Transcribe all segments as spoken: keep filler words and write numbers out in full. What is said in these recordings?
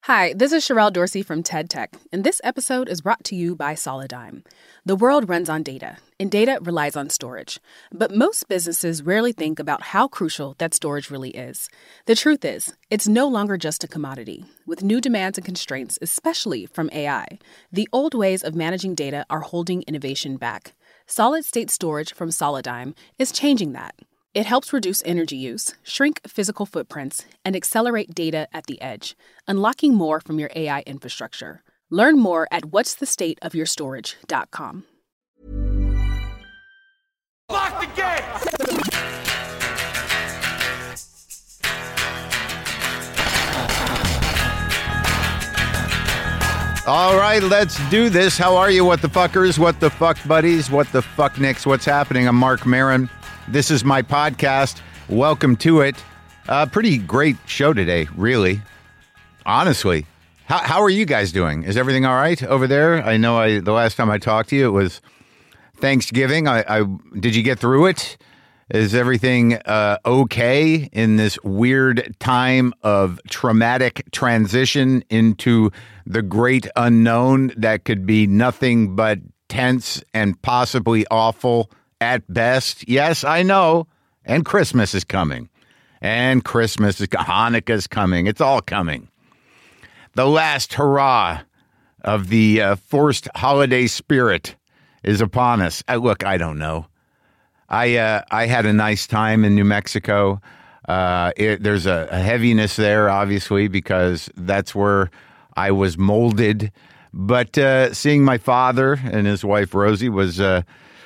Hi, this is Sherelle Dorsey from TED Tech, and this episode is brought to you by Solidigm. The world runs on data, and data relies on storage. But most businesses rarely think about how crucial that storage really is. The truth is, it's no longer just a commodity. With new demands and constraints, especially from A I, the old ways of managing data are holding innovation back. Solid-state storage from Solidigm is changing that. It helps reduce energy use, shrink physical footprints, and accelerate data at the edge, unlocking more from your A I infrastructure. Learn more at what's the state of your storage dot com. Lock the gate! All right, let's do this. How are you, what the fuckers, what the fuck buddies, what the fuck nicks, what's happening? I'm Mark Maron. This is my podcast. Welcome to it. Uh, pretty great show today, really. Honestly. How how are you guys doing? Is everything all right over there? I know I the last time I talked to you, it was Thanksgiving. I, I did you get through it? Is everything uh, okay in this weird time of traumatic transition into the great unknown that could be nothing but tense and possibly awful at best? Yes, I know. And Christmas is coming. And Christmas is Hanukkah's coming. It's all coming. The last hurrah of the uh, forced holiday spirit is upon us. I, look, I don't know. I uh, I had a nice time in New Mexico. Uh, it, there's a, a heaviness there, obviously, because that's where I was molded. But uh, seeing my father and his wife Rosie was uh,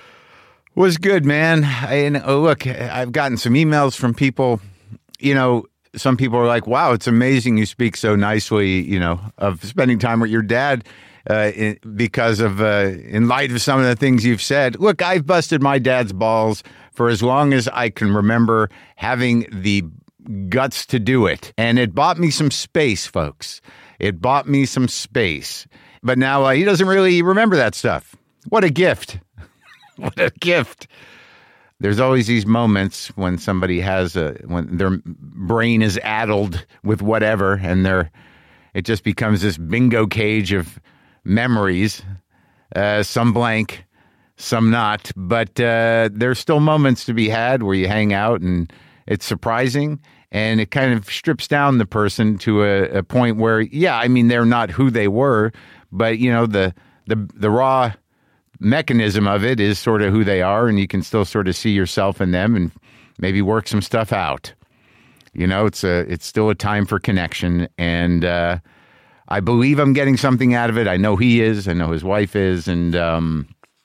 was good, man. And oh, look, I've gotten some emails from people. You know, some people are like, "Wow, it's amazing you speak so nicely." You know, of spending time with your dad. Uh, in, because of, uh, in light of some of the things you've said. Look, I've busted my dad's balls for as long as I can remember having the guts to do it. And it bought me some space, folks. It bought me some space. But now uh, he doesn't really remember that stuff. What a gift. What a gift. There's always these moments when somebody has a, when their brain is addled with whatever, and they're, it just becomes this bingo cage of memories, uh, some blank, some not, but uh, there's still moments to be had where you hang out and it's surprising and it kind of strips down the person to a, a point where, yeah, I mean, they're not who they were, but, you know, the, the, the raw mechanism of it is sort of who they are, and you can still sort of see yourself in them and maybe work some stuff out. You know, it's a, it's still a time for connection, and uh, I believe I'm getting something out of it. I know he is. I know his wife is. And um,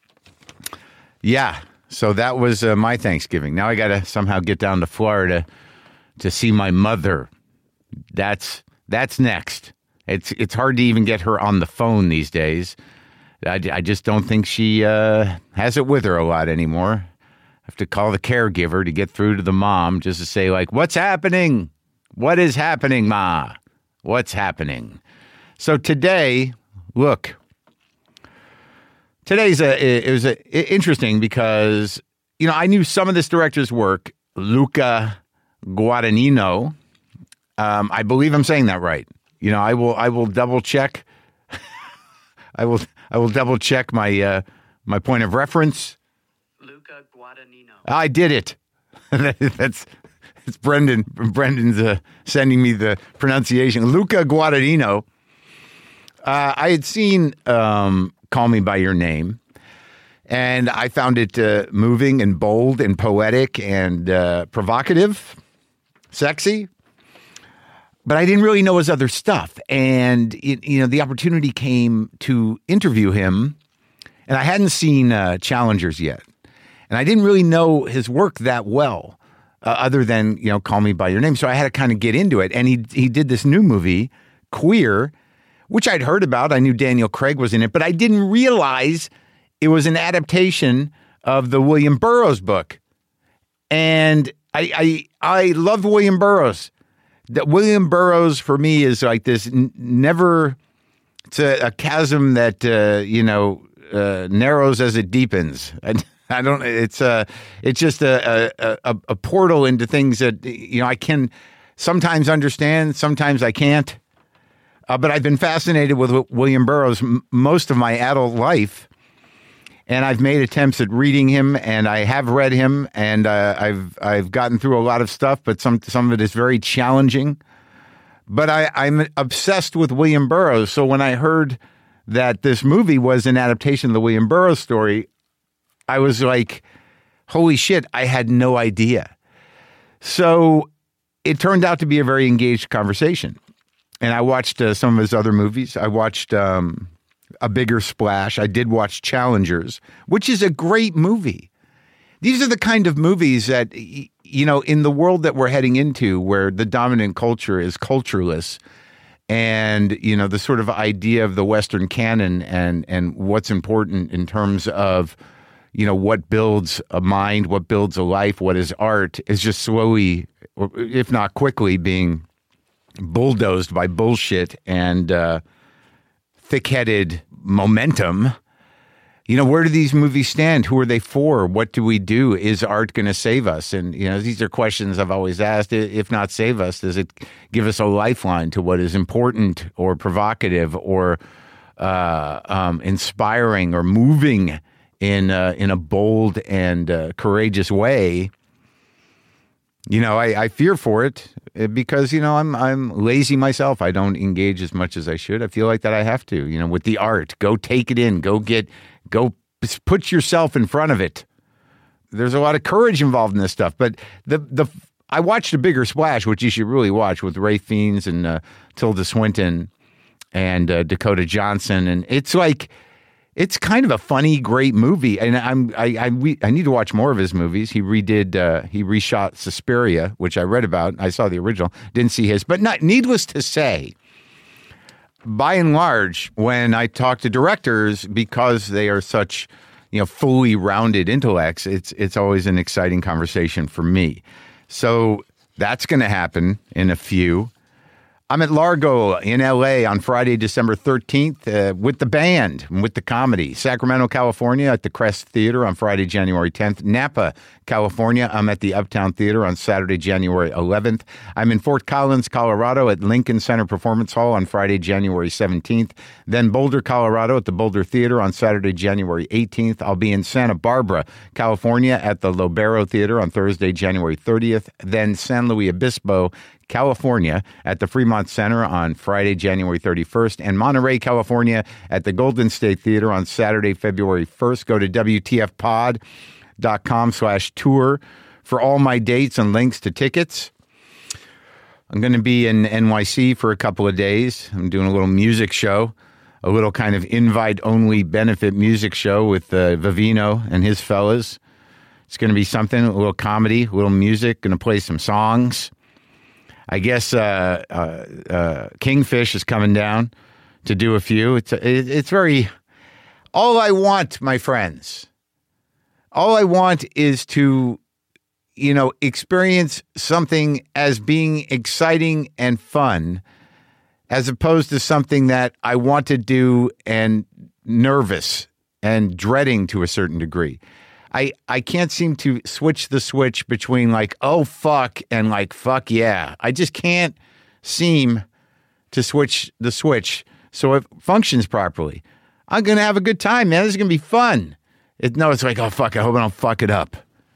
yeah, so that was uh, my Thanksgiving. Now I got to somehow get down to Florida to see my mother. That's that's next. It's it's hard to even get her on the phone these days. I, I just don't think she uh, has it with her a lot anymore. I have to call the caregiver to get through to the mom just to say, like, what's happening? What is happening, Ma? What's happening? So today, look, today's a, it was a, interesting because, you know, I knew some of this director's work, Luca Guadagnino. Um, I believe I'm saying that right. You know, I will, I will double check. I will, I will double check my, uh, my point of reference. Luca Guadagnino. I did it. That's, it's Brendan. Brendan's uh, sending me the pronunciation. Luca Guadagnino. Uh, I had seen um, Call Me By Your Name, and I found it uh, moving and bold and poetic and uh, provocative, sexy. But I didn't really know his other stuff. And, it, you know, the opportunity came to interview him, and I hadn't seen uh, Challengers yet. And I didn't really know his work that well, uh, other than, you know, Call Me By Your Name. So I had to kind of get into it. And he he did this new movie, Queer, which I'd heard about. I knew Daniel Craig was in it, but I didn't realize it was an adaptation of the William Burroughs book. And I I, I loved William Burroughs. That William Burroughs, for me, is like this n- never, it's a, a chasm that, uh, you know, uh, narrows as it deepens. I, I don't, it's a, it's just a, a, a portal into things that, you know, I can sometimes understand, sometimes I can't. Uh, but I've been fascinated with w- William Burroughs m- most of my adult life. And I've made attempts at reading him, and I have read him, and uh, I've I've gotten through a lot of stuff, but some some of it is very challenging. But I, I'm obsessed with William Burroughs. So when I heard that this movie was an adaptation of the William Burroughs story, I was like, holy shit, I had no idea. So it turned out to be a very engaged conversation. And I watched uh, some of his other movies. I watched um, A Bigger Splash. I did watch Challengers, which is a great movie. These are the kind of movies that, you know, in the world that we're heading into, where the dominant culture is cultureless, and, you know, the sort of idea of the Western canon and and what's important in terms of, you know, what builds a mind, what builds a life, what is art, is just slowly, if not quickly, being bulldozed by bullshit and uh, thick-headed momentum. You know, where do these movies stand? Who are they for? What do we do? Is art going to save us? And, you know, these are questions I've always asked. If not save us, does it give us a lifeline to what is important or provocative or uh, um, inspiring or moving in uh, in a bold and uh, courageous way? You know, I, I fear for it because, you know, I'm I'm lazy myself. I don't engage as much as I should. I feel like that I have to, you know, with the art. Go take it in. Go get, go put yourself in front of it. There's a lot of courage involved in this stuff. But the the I watched A Bigger Splash, which you should really watch, with Ray Fiennes and uh, Tilda Swinton and uh, Dakota Johnson. And it's like, it's kind of a funny, great movie, and I'm I I, we, I need to watch more of his movies. He redid uh, he reshot Suspiria, which I read about. I saw the original, didn't see his, but not needless to say, by and large, when I talk to directors, because they are such, you know, fully rounded intellects, it's it's always an exciting conversation for me. So that's going to happen in a few. I'm at Largo in L A on Friday, December thirteenth uh, with the band, with the comedy. Sacramento, California at the Crest Theater on Friday, January tenth. Napa, California, I'm at the Uptown Theater on Saturday, January eleventh. I'm in Fort Collins, Colorado at Lincoln Center Performance Hall on Friday, January seventeenth. Then Boulder, Colorado at the Boulder Theater on Saturday, January eighteenth. I'll be in Santa Barbara, California at the Lobero Theater on Thursday, January thirtieth. Then San Luis Obispo, California at the Fremont Center on Friday, January thirty-first, and Monterey, California at the Golden State Theater on Saturday, February first. Go to W T F pod dot com slash tour for all my dates and links to tickets. I'm going to be in N Y C for a couple of days. I'm doing a little music show, a little kind of invite-only benefit music show with uh, Vivino and his fellas. It's going to be something, a little comedy, a little music, going to play some songs. I guess uh, uh, uh, Kingfish is coming down to do a few. It's it, it's very. All I want, my friends, all I want is to, you know, experience something as being exciting and fun, as opposed to something that I want to do and nervous and dreading to a certain degree. I, I can't seem to switch the switch between like, oh, fuck, and like, fuck yeah. I just can't seem to switch the switch so it functions properly. I'm going to have a good time, man. This is going to be fun. It, no, it's like, oh, fuck, I hope I don't fuck it up.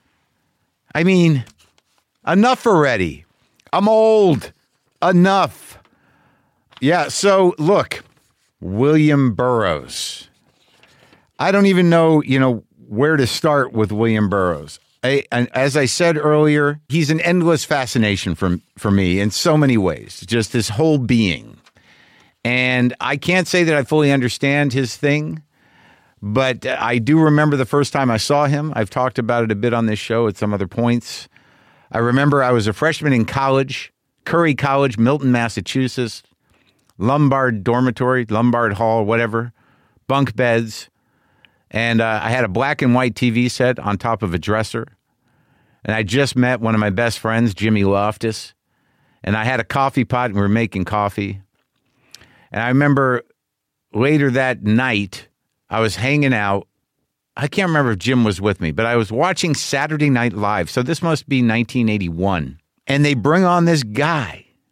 I mean, enough already. I'm old. Enough. Yeah, so look, William Burroughs. I don't even know, you know, where to start with William Burroughs. I, and as I said earlier, he's an endless fascination for, for me in so many ways, just his whole being. And I can't say that I fully understand his thing, but I do remember the first time I saw him. I've talked about it a bit on this show at some other points. I remember I was a freshman in college, Curry College, Milton, Massachusetts, Lombard dormitory, Lombard Hall, whatever, bunk beds. And uh, I had a black and white T V set on top of a dresser. And I just met one of my best friends, Jimmy Loftus. And I had a coffee pot and we were making coffee. And I remember later that night, I was hanging out. I can't remember if Jim was with me, but I was watching Saturday Night Live. So this must be nineteen eighty-one. And they bring on this guy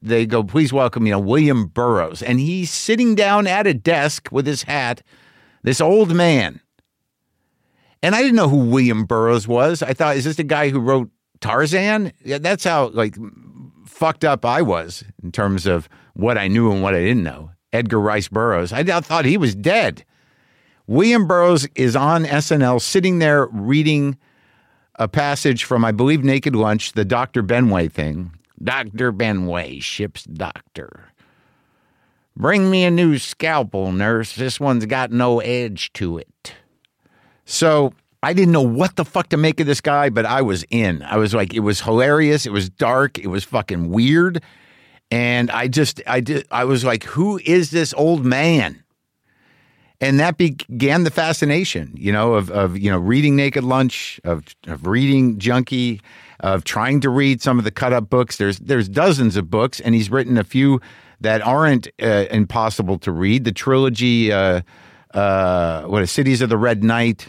they go, please welcome, you know, William Burroughs. And he's sitting down at a desk with his hat, this old man. And I didn't know who William Burroughs was. I thought, is this the guy who wrote Tarzan? Yeah, that's how, like, fucked up I was in terms of what I knew and what I didn't know. Edgar Rice Burroughs. I thought he was dead. William Burroughs is on S N L sitting there reading a passage from, I believe, Naked Lunch, the Doctor Benway thing. Doctor Benway, ship's doctor. Bring me a new scalpel, nurse. This one's got no edge to it. So I didn't know what the fuck to make of this guy, but I was in. I was like, it was hilarious. It was dark. It was fucking weird. And I just, I did, I was like, who is this old man? And that began the fascination, you know, of, of you know, reading Naked Lunch, of, of reading Junkie, of trying to read some of the cut-up books. There's there's dozens of books, and he's written a few that aren't uh, impossible to read. The trilogy, uh, uh, what is Cities of the Red Knight,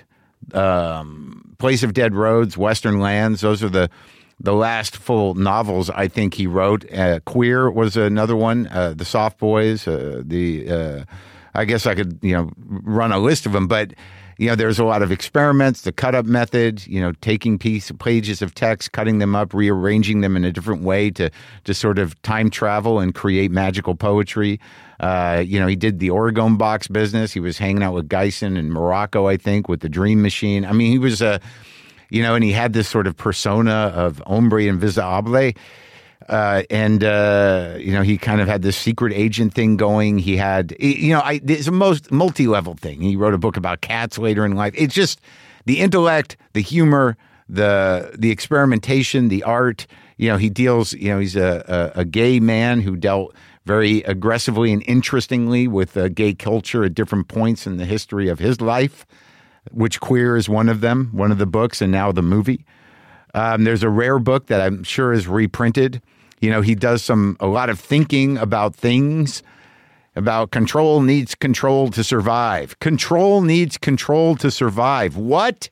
um, Place of Dead Roads, Western Lands. Those are the the last full novels I think he wrote. Uh, Queer was another one. Uh, the Soft Boys. Uh, the uh, I guess I could you know run a list of them, but you know there's a lot of experiments. The cut up method. You know, taking piece pages of text, cutting them up, rearranging them in a different way to to sort of time travel and create magical poetry. Uh, you know, he did the Oregon box business. He was hanging out with Geisen in Morocco, I think, with the Dream Machine. I mean, he was a, you know, and he had this sort of persona of hombre invisible. Uh, and, uh, you know, he kind of had this secret agent thing going. He had, you know, I, it's a most multi-level thing. He wrote a book about cats later in life. It's just the intellect, the humor, the the experimentation, the art. You know, he deals, you know, he's a, a, a gay man who dealt very aggressively and interestingly with uh, gay culture at different points in the history of his life, which Queer is one of them, one of the books, and now the movie. Um, there's a rare book that I'm sure is reprinted. You know, he does some a lot of thinking about things, about control needs control to survive. Control needs control to survive. What?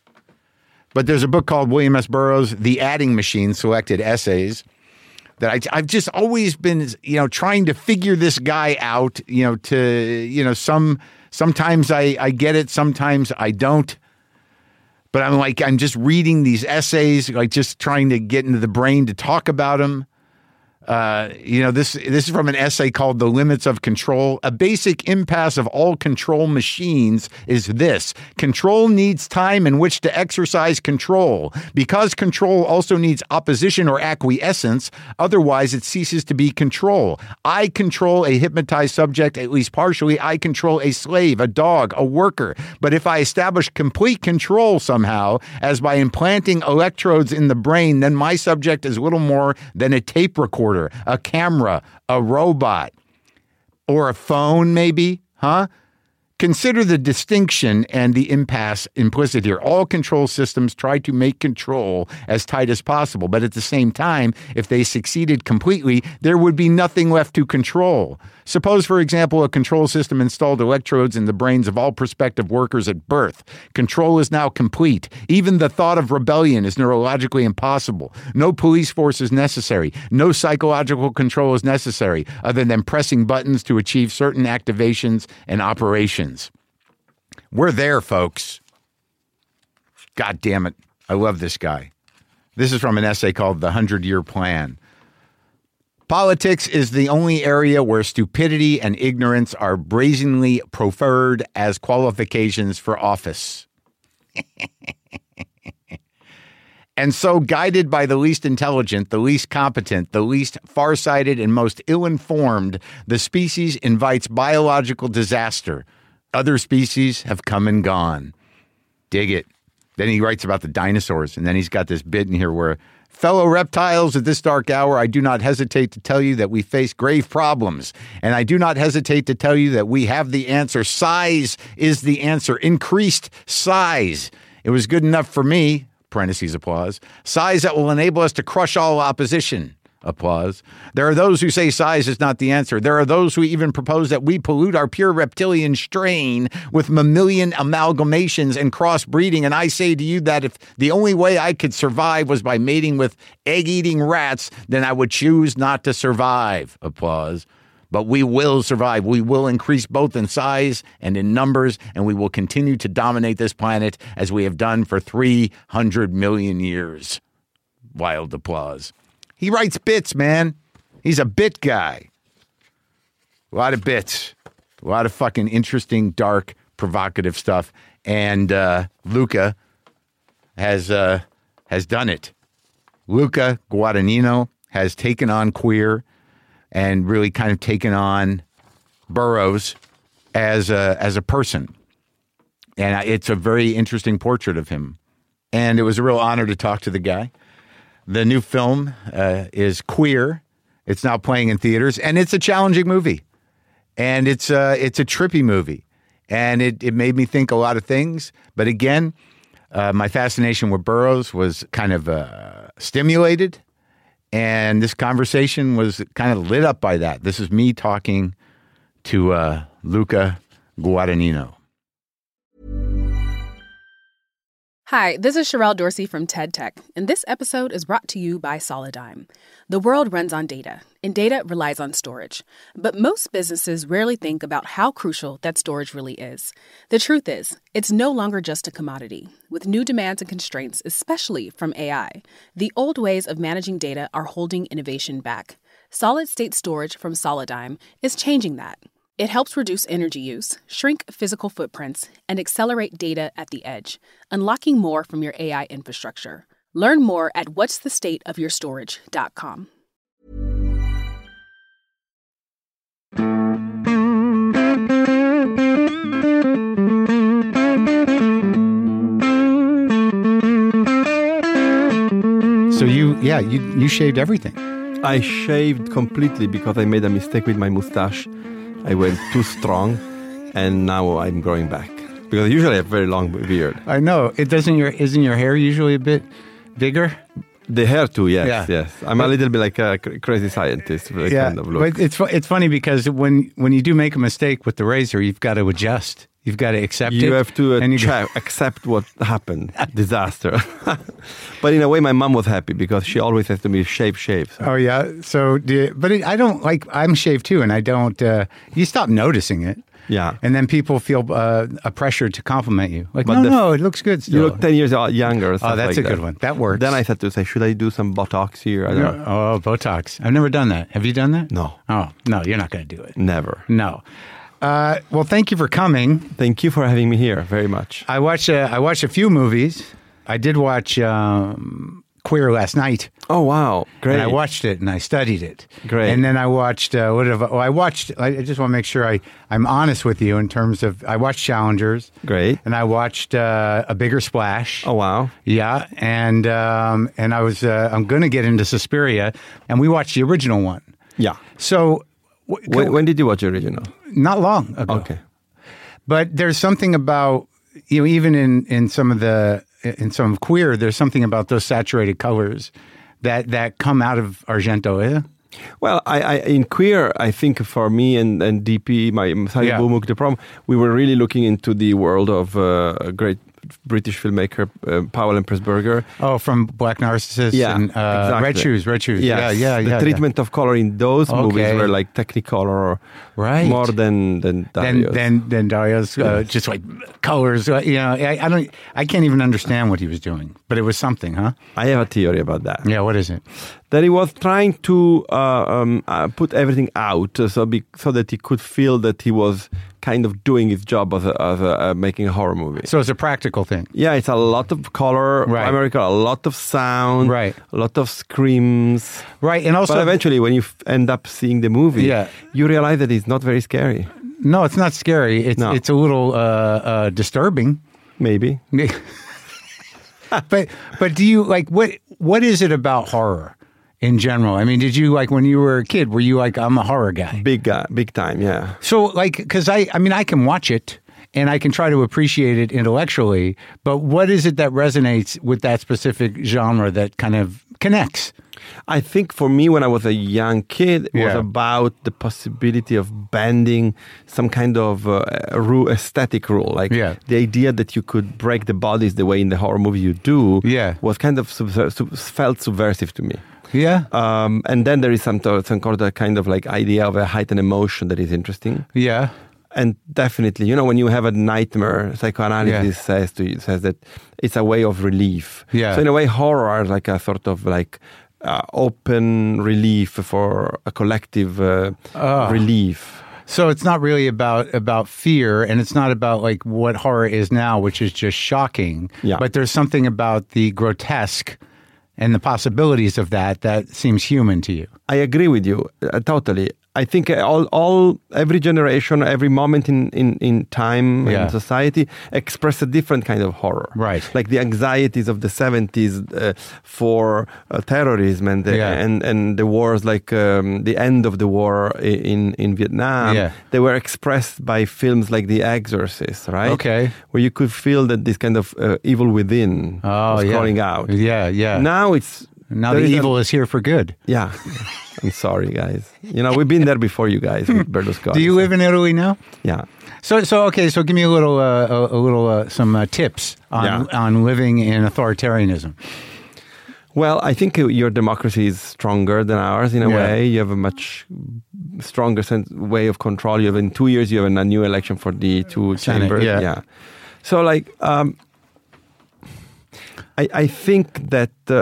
But there's a book called William S. Burroughs, The Adding Machine, Selected Essays, that I, I've just always been, you know, trying to figure this guy out, you know, to, you know, some, sometimes I, I get it, sometimes I don't. But I'm like, I'm just reading these essays, like just trying to get into the brain to talk about them. Uh, you know, this this is from an essay called The Limits of Control. A basic impasse of all control machines is this. Control needs time in which to exercise control. Because control also needs opposition or acquiescence, otherwise it ceases to be control. I control a hypnotized subject, at least partially. I control a slave, a dog, a worker. But if I establish complete control somehow, as by implanting electrodes in the brain, then my subject is little more than a tape recorder, a camera, a robot, or a phone maybe, huh? Consider the distinction and the impasse implicit here. All control systems try to make control as tight as possible, but at the same time, if they succeeded completely, there would be nothing left to control. Suppose, for example, a control system installed electrodes in the brains of all prospective workers at birth. Control is now complete. Even the thought of rebellion is neurologically impossible. No police force is necessary. No psychological control is necessary other than pressing buttons to achieve certain activations and operations. We're there, folks. God damn it. I love this guy. This is from an essay called The Hundred-Year Plan. Politics is the only area where stupidity and ignorance are brazenly proffered as qualifications for office. And so, guided by the least intelligent, the least competent, the least farsighted, and most ill-informed, the species invites biological disaster. Other species have come and gone. Dig it. Then he writes about the dinosaurs, and then he's got this bit in here where, fellow reptiles, at this dark hour, I do not hesitate to tell you that we face grave problems, and I do not hesitate to tell you that we have the answer. Size is the answer. Increased size. It was good enough for me, parentheses applause, size that will enable us to crush all opposition. Applause. There are those who say size is not the answer. There are those who even propose that we pollute our pure reptilian strain with mammalian amalgamations and crossbreeding. And I say to you that if the only way I could survive was by mating with egg-eating rats, then I would choose not to survive. Applause. But we will survive. We will increase both in size and in numbers, and we will continue to dominate this planet as we have done for three hundred million years. Wild applause. He writes bits, man. He's a bit guy. A lot of bits. A lot of fucking interesting, dark, provocative stuff. And uh, Luca has uh, has done it. Luca Guadagnino has taken on Queer and really kind of taken on Burroughs as a, as a person. And it's a very interesting portrait of him. And it was a real honor to talk to the guy. The new film uh, is Queer. It's now playing in theaters, and it's a challenging movie. And it's uh, it's a trippy movie. And it, it made me think a lot of things. But again, uh, my fascination with Burroughs was kind of uh, stimulated. And this conversation was kind of lit up by that. This is me talking to uh, Luca Guadagnino. Hi, this is Sherelle Dorsey from TED Tech, and this episode is brought to you by Solidigm. The world runs on data, and data relies on storage. But most businesses rarely think about how crucial that storage really is. The truth is, it's no longer just a commodity. With new demands and constraints, especially from A I, the old ways of managing data are holding innovation back. Solid-state storage from Solidigm is changing that. It helps reduce energy use, shrink physical footprints, and accelerate data at the edge, unlocking more from your A I infrastructure. Learn more at whats the state of your storage dot com. So you, yeah, you, you shaved everything. I shaved completely because I made a mistake with my mustache. I went too strong, and now I'm growing back. Because usually I have very long beard. I know. It doesn't your isn't your hair usually a bit bigger? The hair too, yes, Yeah. yes. I'm But- a little bit like a cr- crazy scientist, really Yeah, kind of look. but it's fu- it's funny because when when you do make a mistake with the razor, you've got to adjust. You've got to accept it. You have to uh, and you tra- accept what happened. Disaster. But in a way, my mom was happy because she always says to me, shave, shave. So Oh yeah. So, do you, but it, I don't like. I'm shaved too, and I don't. Uh, you stop noticing it, yeah. and then people feel uh, a pressure to compliment you. Like, But no, the- no, it looks good. Still. You look ten years o- younger. Oh, stuff that's like a good that. one. That works. Then I said to say, should I do some Botox here? I don't know. Oh, Botox. I've never done that. Have you done that? No. Oh, no. You're not going to do it. Never. No. Uh, well, thank you for coming. Thank you for having me here very much. I watched. Uh, I watched a few movies. I did watch um, Queer last night. Oh, wow. Great. And I watched it and I studied it. Great. And then I watched. Uh, what have I, well, I watched? I just want to make sure I I'm honest with you in terms of. I watched Challengers. Great. And I watched uh, A Bigger Splash. Oh, wow. Yeah, and um, and I was. Uh, I'm going to get into Suspiria, and we watched the original one. Yeah. So. w- When, when did you watch the original? Not long ago. Okay. But there's something about, you know, even in, in some of the, in some of Queer, there's something about those saturated colors that, that come out of Argento, eh? Well, I, I in Queer, I think for me and, and D P, my Sally Yeah. Bumuk, the problem, we were really looking into the world of uh, a great British filmmaker, uh, Powell and Pressburger. Oh, from Black Narcissus Yeah, and uh, exactly. Red Shoes, Red Shoes. Yes. Yeah, yeah, The yeah. treatment of color in those Okay. movies were like Technicolor or Right. more than than Then, Darius. then, then Dario's uh, just like colors. Uh, you know, I, I don't, I can't even understand what he was doing, but it was something, huh? I have a theory about that. Yeah. What is it? That he was trying to uh, um, uh, put everything out uh, so be, so that he could feel that he was kind of doing his job as a, as a uh, making a horror movie. So it's a practical thing. Yeah, it's a lot of color, Right. primarily a lot of sound, Right. a lot of screams. Right. And also, But eventually, when you f- end up seeing the movie, Yeah. you realize that it's not very scary. no, it's not scary. It's, No. it's a little uh, uh, disturbing. Maybe. but but do you like what what is it about horror in general? I mean, did you like when you were a kid? Were you like I'm a horror guy? Big, uh, big time, yeah. So like because I I mean I can watch it and I can try to appreciate it intellectually. But what is it that resonates with that specific genre that kind of connects? I think for me, when I was a young kid, it was Yeah. about the possibility of bending some kind of uh, rule, aesthetic rule. Like Yeah. the idea that you could break the bodies the way in the horror movie you do Yeah. was kind of subver- sub- felt subversive to me. Yeah. Um, and then there is some, to- some kind of kind of like idea of a heightened emotion that is interesting. Yeah. And definitely, you know, when you have a nightmare, psychoanalysis Yeah. says to you, says that it's a way of relief. Yeah. So in a way, horror is like a sort of like uh, open relief for a collective uh, Ah. relief. So it's not really about about fear, and it's not about like what horror is now, which is just shocking. Yeah. But there's something about the grotesque and the possibilities of that that seems human to you. I agree with you uh, totally. I think all, all, every generation, every moment in, in, in time Yeah. in society express a different kind of horror. Right. Like the anxieties of the seventies uh, for uh, terrorism and the, Yeah. and, and the wars, like um, the end of the war i- in, in Vietnam. Yeah. They were expressed by films like The Exorcist, right? Okay. Where you could feel that this kind of uh, evil within Oh, was yeah. calling out. Yeah, yeah. Now it's... now there the is a- evil is here for good. yeah. I'm sorry, guys. You know, we've been there before you guys with Berlusconi. Do you live in Italy now? Yeah. So, so okay. So, give me a little, uh, a, a little, uh, some uh, tips on Yeah. on living in authoritarianism. Well, I think your democracy is stronger than ours in a Yeah. way. You have a much stronger sense, way of control. You have in two years, you have a new election for the two Senate, chambers. yeah. So, like, um, I, I think that uh,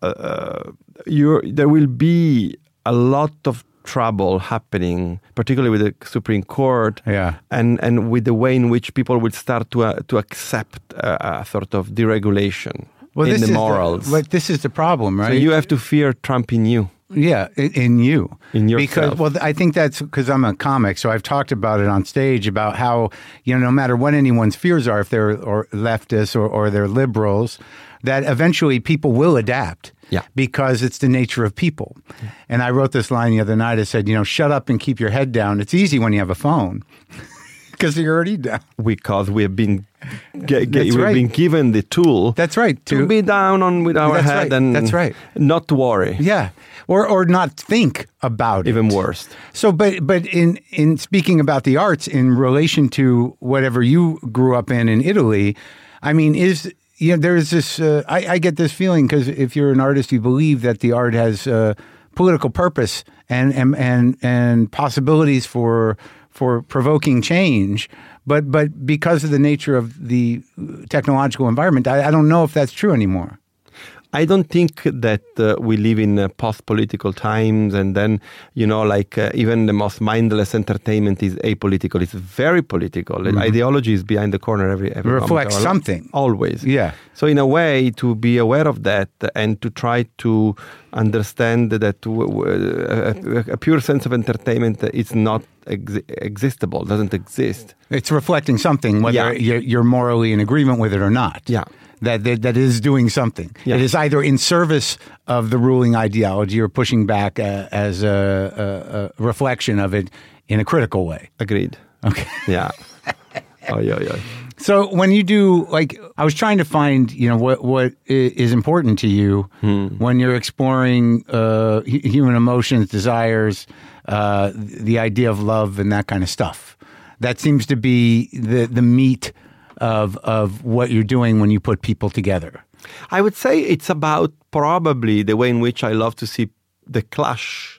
uh, you're, there will be a lot of trouble happening, particularly with the Supreme Court, Yeah. and, and with the way in which people will start to uh, to accept uh, a sort of deregulation in this the is morals. but this is the problem, right? So you have to fear Trump in you. Yeah, in, in you. In Because, yourself. well, I think that's because I'm a comic, so I've talked about it on stage about how, you know, no matter what anyone's fears are, if they're or leftists or, or they're liberals, that eventually people will adapt. Yeah. Because it's the nature of people. And I wrote this line the other night. I said, you know, shut up and keep your head down. It's easy when you have a phone because you're already down. Because we have been ge- ge- That's we've right. been given the tool That's right. to To- be down on with our That's head right. and That's right. not to worry. Yeah. Or or not think about Even it. worse. So, but but in in speaking about the arts in relation to whatever you grew up in in Italy, I mean, is you know, there's this. Uh, I, I get this feeling because if you're an artist, you believe that the art has uh, political purpose and and and and possibilities for for provoking change. But but because of the nature of the technological environment, I, I don't know if that's true anymore. I don't think that uh, we live in uh, post-political times, and then, you know, like uh, even the most mindless entertainment is apolitical. It's very political. Mm-hmm. Ideology is behind the corner every every It moment reflects of our life. something. Always. Yeah. So in a way, to be aware of that and to try to understand that w- w- a, a pure sense of entertainment is not ex- existable, doesn't exist. It's reflecting something, whether Yeah. you're, you're morally in agreement with it or not. Yeah. That, that that is doing something. Yeah. It is either in service of the ruling ideology or pushing back uh, as a, a, a reflection of it in a critical way. Agreed. Okay. Yeah. Oh, yeah, yeah. So when you do, like, I was trying to find, you know, what what i- is important to you when you're exploring uh, hu- human emotions, desires, uh, the idea of love, and that kind of stuff. That seems to be the the meat of of what you're doing when you put people together. I would say it's about probably the way in which I love to see the clash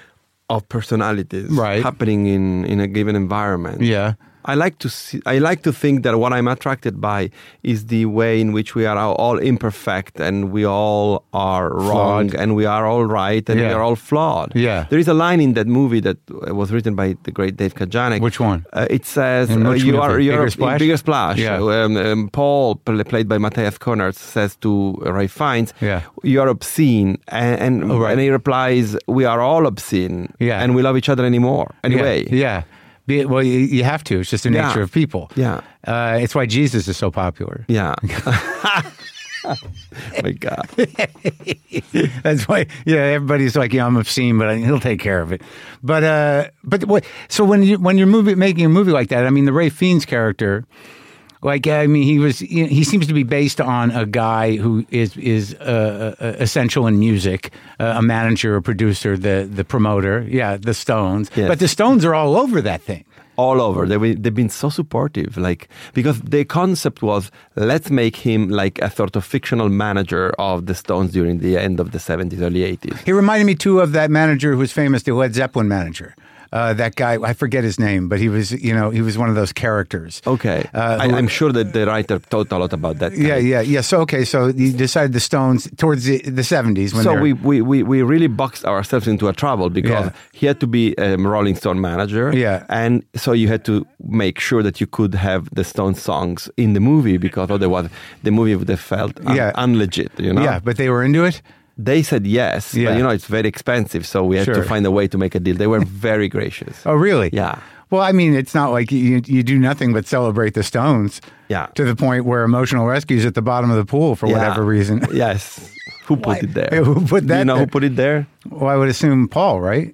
of personalities Right. happening in, in a given environment. Yeah. I like to see, I like to think that what I'm attracted by is the way in which we are all imperfect and we all are wrong Flawed. and we are all right and we Yeah. are all flawed. Yeah. There is a line in that movie that was written by the great Dave Kajanek. Which one? Uh, it says In uh, which you movie? are you're Bigger Splash? Bigger Splash. Yeah. Um, um, Paul, pl- played by Matthias Konert, says to Ray Fiennes, Yeah. "You are obscene," and and, Oh, right. and he replies, "We are all obscene, Yeah. and we love each other anymore anyway." Yeah. yeah. Be, well, you, you have to. It's just the Yeah. nature of people. Yeah. Uh, it's why Jesus is so popular. Yeah. My God. That's why, yeah, everybody's like, yeah, I'm obscene, but he'll take care of it. But, uh, but what, so when you, when you're movie, making a movie like that, I mean, the Ray Fiennes character, like, I mean, he was, he seems to be based on a guy who is, is, uh, essential in music, uh, a manager, a producer, the, the promoter. Yeah. The Stones. Yes. But the Stones are all over that thing. All over. They, they've been so supportive, like, because the concept was, let's make him like a sort of fictional manager of the Stones during the end of the seventies, early eighties. He reminded me, too, of that manager who was famous, the Led Zeppelin manager. Uh, that guy, I forget his name, but he was, you know, he was one of those characters. Okay. Uh, I, who, I'm sure that the writer thought a lot about that. Yeah, yeah, yeah. So, okay, so you decided the Stones towards the, the seventies. When so we, we, we, we really boxed ourselves into a trouble because Yeah. he had to be a Rolling Stone manager. Yeah. And so you had to make sure that you could have the Stone songs in the movie because otherwise the movie would have felt un- Yeah. unlegit, you know? Yeah, but they were into it? They said yes, Yeah. but you know, it's very expensive, so we had Sure. to find a way to make a deal. They were very gracious. Oh, really? Yeah. Well, I mean, it's not like you you do nothing but celebrate the Stones. Yeah. To the point where Emotional Rescue's at the bottom of the pool for Yeah. whatever reason. Yes. Who put Why? it there? Yeah, who put Do that you know there? who put it there? Well, I would assume Paul, right?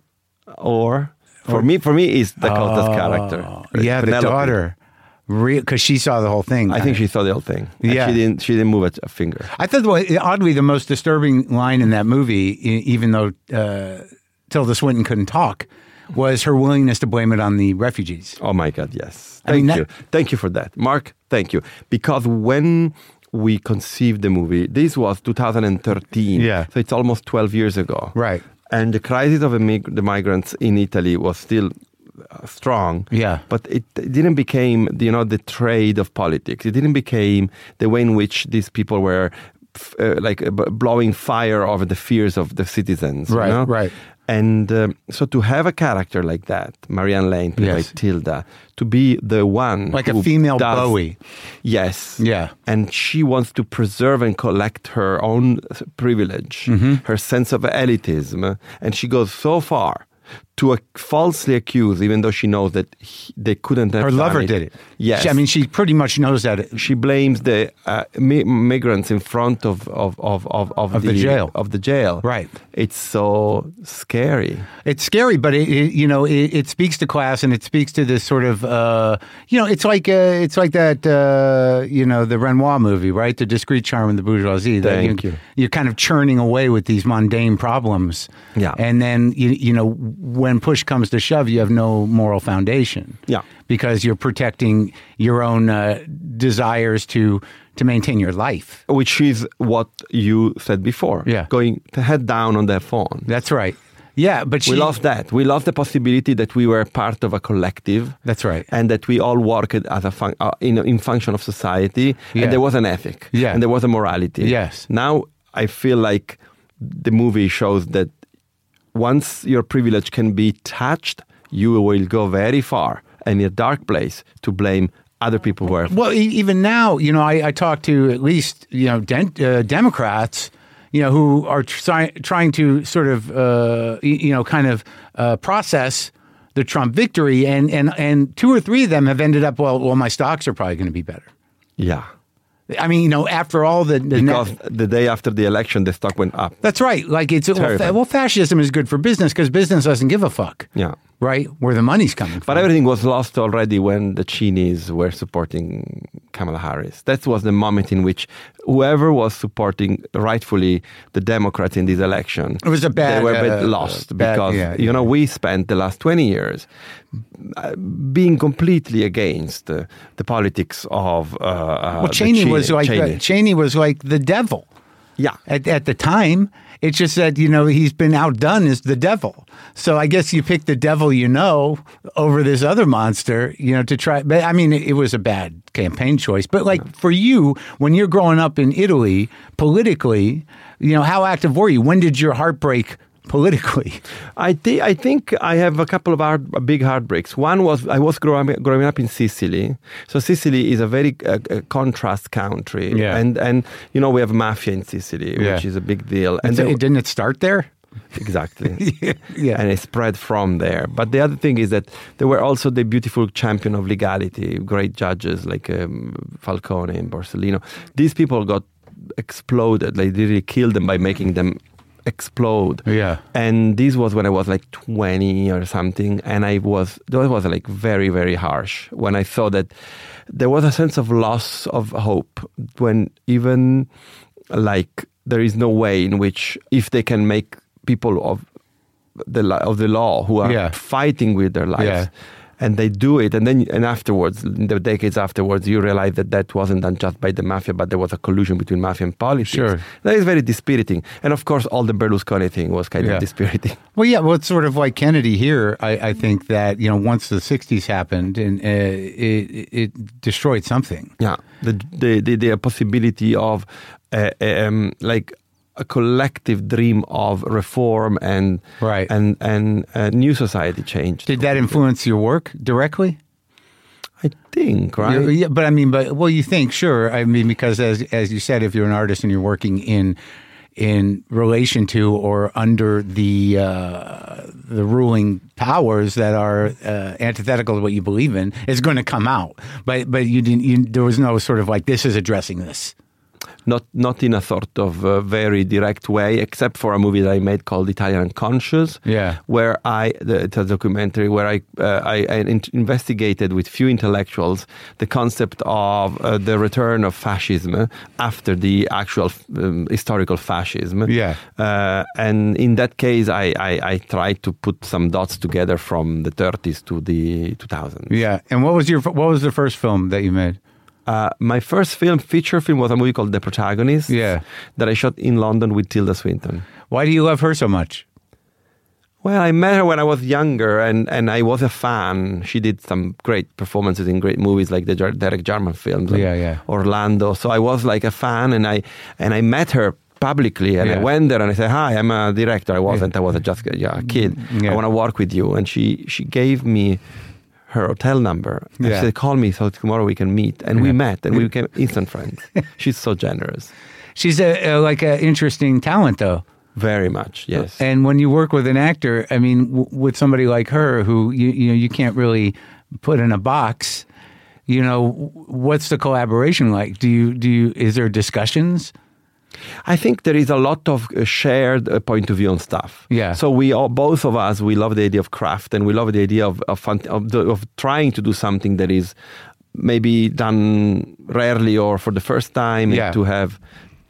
Or for me, for me, is Dakota's character. Oh, Yeah, Penelope. the daughter. Because she saw the whole thing. I think she saw the whole thing. And Yeah. she didn't. She didn't move a, a finger. I thought, well, oddly, the most disturbing line in that movie, e- even though uh, Tilda Swinton couldn't talk, was her willingness to blame it on the refugees. Oh my God! Yes. I Thank mean, you. that- Thank you for that, Mark. Thank you. Because when we conceived the movie, this was two thousand thirteen. Yeah. So it's almost twelve years ago. Right. And the crisis of immig- the migrants in Italy was still uh, strong. Yeah. But it, it didn't become, you know, the trade of politics. It didn't become the way in which these people were f- uh, like uh, b- blowing fire over the fears of the citizens. Right, you know? right. And um, so to have a character like that, Marianne Lane, played Yes. by Tilda, to be the one Like a who female does- Bowie. Yes. Yeah. And she wants to preserve and collect her own s- privilege, Mm-hmm. her sense of elitism, and she goes so far to uh, falsely accuse, even though she knows that he, they couldn't have Her done lover it. did it. Yes. She, I mean, she pretty much knows that. It, she blames the uh, mi- migrants in front of of of of, of, Of the jail. Of the jail. Right. It's so scary. It's scary, but it, it you know it, it speaks to class, and it speaks to this sort of uh, you know it's like uh, it's like that uh, you know the Renoir movie, right? The Discreet Charm and the Bourgeoisie. that Thank you. You're kind of churning away with these mundane problems, Yeah. and then you you know when push comes to shove, you have no moral foundation, Yeah. because you're protecting your own uh, desires to to maintain your life. Which is what you said before. Yeah. Going to head down on their phone. That's right. Yeah, but she, We lost that. We lost the possibility that we were part of a collective. That's right. And that we all worked as a fun- uh, in, in function of society. Yeah. And there was an ethic. Yeah. And there was a morality. Yes. Now I feel like the movie shows that once your privilege can be touched, you will go very far and in a dark place to blame other people who are. Well, e- even now, you know, I, I talk to at least, you know, den- uh, Democrats, you know, who are try- trying to sort of, uh, y- you know, kind of uh, process the Trump victory, and, and and two or three of them have ended up, well, well, my stocks are probably going to be better. Yeah. I mean, you know, after all the, the Because net- the day after the election, the stock went up. that's right. Like it's well, Terrible. fa- well, fascism is good for business because business doesn't give a fuck. Yeah. Right, where the money's coming from. But everything was lost already when the Chinese were supporting Kamala Harris. That was the moment in which whoever was supporting rightfully the Democrats in this election, It was a bad, they were a bit uh, lost bad- because yeah, you yeah. know we spent the last twenty years uh, being completely against uh, the politics of. Uh, uh, well, the Cheney Chi- was like Cheney. The, Cheney was like the devil. Yeah. At, at the time, it's just that, you know, he's been outdone as the devil. So I guess you pick the devil you know over this other monster, you know, to try. But I mean, it, it was a bad campaign choice. But like for you, when you're growing up in Italy, politically, you know, how active were you? When did your heart break politically? I, th- I think I have a couple of hard, big heartbreaks. One was I was growing, growing up in Sicily. So Sicily is a very uh, uh, contrast country. Yeah. And, and, you know, we have mafia in Sicily, Yeah. which is a big deal. And And there- didn't it start there? Exactly. Yeah. And it spread from there. But the other thing is that there were also the beautiful champion of legality, great judges like um, Falcone and Borsellino. These people got exploded. They really killed them by making them explode. Yeah. And this was when I was like twenty or something, and I was that was like very, very harsh when I saw that there was a sense of loss of hope when even like there is no way in which if they can make people of the of the law who are yeah. fighting with their lives. Yeah. And they do it, and then and afterwards, in the decades afterwards, you realize that that wasn't done just by the mafia, but there was a collusion between mafia and politics. Sure. That is very dispiriting. And of course, all the Berlusconi thing was kind yeah. of dispiriting. Well, yeah, well, it's sort of like Kennedy here. I, I think that, you know, once the sixties happened, and uh, it, it destroyed something. Yeah, the the the, the possibility of uh, um, like. a collective dream of reform and right. and and uh, new society change. Did that influence your work directly? I think, right? Yeah, yeah, but I mean, but well, you think, sure. I mean, because as as you said, if you're an artist and you're working in in relation to or under the uh, the ruling powers that are uh, antithetical to what you believe in, it's going to come out. But but you didn't. You, there was no sort of like, this is addressing this. Not not in a sort of uh, very direct way, except for a movie that I made called Italian Unconscious, yeah. where I, the, it's a documentary where I uh, I, I in- investigated with few intellectuals the concept of uh, the return of fascism after the actual um, historical fascism. Yeah. Uh, and in that case, I, I, I tried to put some dots together from the thirties to the two thousands. Yeah. And what was your what was the first film that you made? Uh, my first film, feature film, was a movie called The Protagonist, yeah. that I shot in London with Tilda Swinton. Why do you love her so much? Well, I met her when I was younger, and, and I was a fan. She did some great performances in great movies like the Jar- Derek Jarman films, yeah, yeah. Orlando. So I was like a fan, and I and I met her publicly, and yeah. I went there and I said, "Hi, I'm a director." I wasn't. Yeah. I was a just yeah, a kid. Yeah. I want to work with you, and she she gave me her hotel number. And yeah. she said, "Call me so tomorrow we can meet." And yeah. we met, and we became instant friends. She's so generous. She's a, a like an interesting talent, though. Very much, yes. And when you work with an actor, I mean, w- with somebody like her, who you you know you can't really put in a box. You know, what's the collaboration like? Do you do you is there discussions? I think there is a lot of shared uh, point of view on stuff. Yeah. So we all, both of us, we love the idea of craft, and we love the idea of of, fun, of, the, of trying to do something that is maybe done rarely or for the first time, yeah. and to have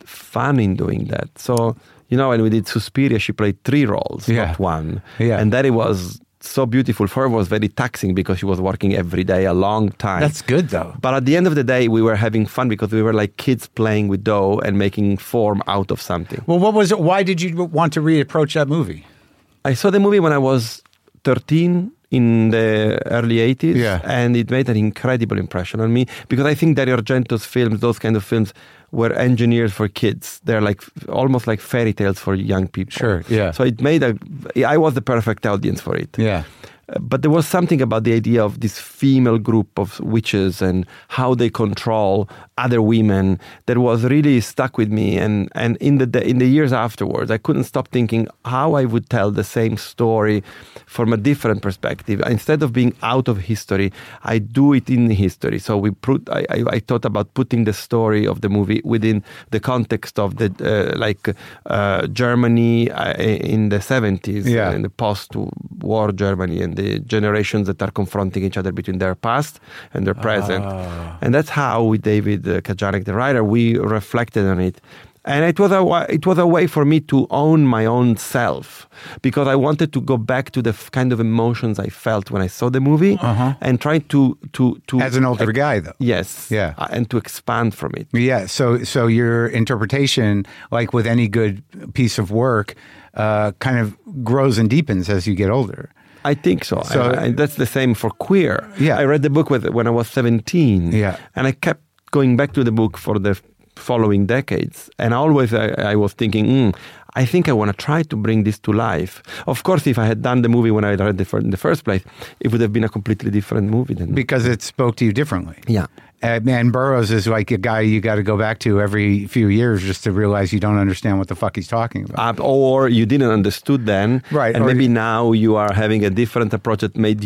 fun in doing that. So, you know, when we did Suspiria, she played three roles, yeah. not one. Yeah. And that it was so beautiful. For her, it was very taxing because she was working every day, a long time. That's good, though. But at the end of the day, we were having fun because we were like kids playing with dough and making form out of something. Well, what was it? Why did you want to reapproach that movie? I saw the movie when I was thirteen in the early eighties, yeah. and it made an incredible impression on me because I think Dario Argento's films, those kind of films, were engineered for kids. They're like almost like fairy tales for young people. Sure, yeah. So it made a. I was the perfect audience for it. Yeah. But there was something about the idea of this female group of witches and how they control other women that was really stuck with me. And, and in the in the years afterwards, I couldn't stop thinking how I would tell the same story from a different perspective. Instead of being out of history, I do it in history. So we put, I, I, I thought about putting the story of the movie within the context of the uh, like uh, Germany uh, in the seventies, yeah. uh, in the post-war Germany, and the generations that are confronting each other between their past and their present. Oh. And that's how, with David uh, Kajanek, the writer, we reflected on it. And it was a it was a way for me to own my own self, because I wanted to go back to the f- kind of emotions I felt when I saw the movie, uh-huh. and try to to to as an older uh, guy, though. Yes, yeah, uh, and to expand from it. Yeah. So so your interpretation, like with any good piece of work, uh, kind of grows and deepens as you get older. I think so. so and, and that's the same for queer. Yeah. I read the book with, when I was seventeen. Yeah. And I kept going back to the book for the following decades. And always I, I was thinking, mm, I think I want to try to bring this to life. Of course, if I had done the movie when I read it in the first place, it would have been a completely different movie. Than because it spoke to you differently. Yeah. Uh, and Burroughs is like a guy you got to go back to every few years just to realize you don't understand what the fuck he's talking about. Uh, or you didn't understood then. Right. And or, maybe now you are having a different approach that made you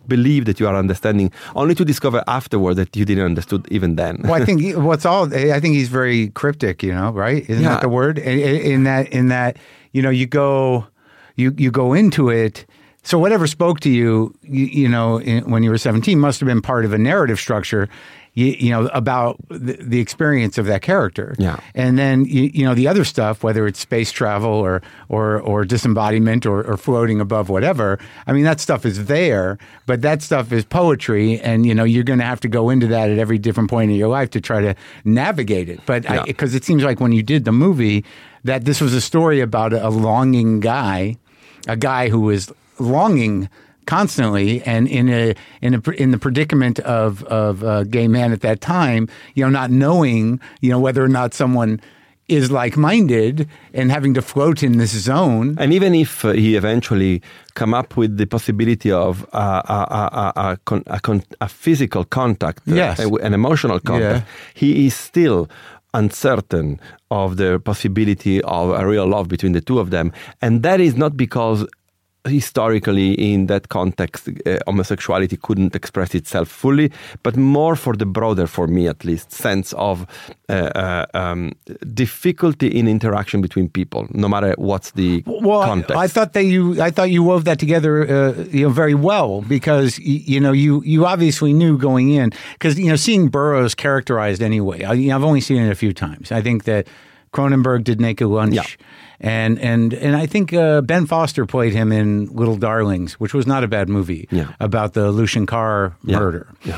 believe that you are understanding, only to discover afterward that you didn't understood even then. Well, I think he- what's all I think he's very cryptic, you know, right? Isn't Yeah. that the word? In, in that, in that, you know, you go, you you go into it. So whatever spoke to you, you, you know, in, when you were seventeen, must have been part of a narrative structure, you, you know, about the, the experience of that character. Yeah. And then you, you know the other stuff, whether it's space travel or or or disembodiment or, or floating above whatever. I mean, that stuff is there, but that stuff is poetry, and you know you're going to have to go into that at every different point in your life to try to navigate it. But Yeah. because it seems like when you did the movie, that this was a story about a, a longing guy, a guy who was longing constantly, and in a in a in the predicament of of a gay man at that time, you know, not knowing, you know, whether or not someone is like-minded and having to float in this zone. And even if uh, he eventually come up with the possibility of uh, a, a, a, a, con- a, con- a physical contact, uh, Yes. an emotional contact, he is still uncertain of the possibility of a real love between the two of them. And that is not because historically in that context uh, homosexuality couldn't express itself fully, but more for the broader, for me at least, sense of uh, uh, um, difficulty in interaction between people, no matter what's the Well, context. I, I thought that you, I thought you wove that together, uh, you know, very well, because y- you know you you obviously knew going in, because you know seeing Burroughs characterized anyway. I, you know, I've only seen it a few times. I think that Cronenberg did Naked Lunch. Yeah. And and and I think uh, Ben Foster played him in Little Darlings, which was not a bad movie Yeah. about the Lucian Carr Yeah. murder. Yeah.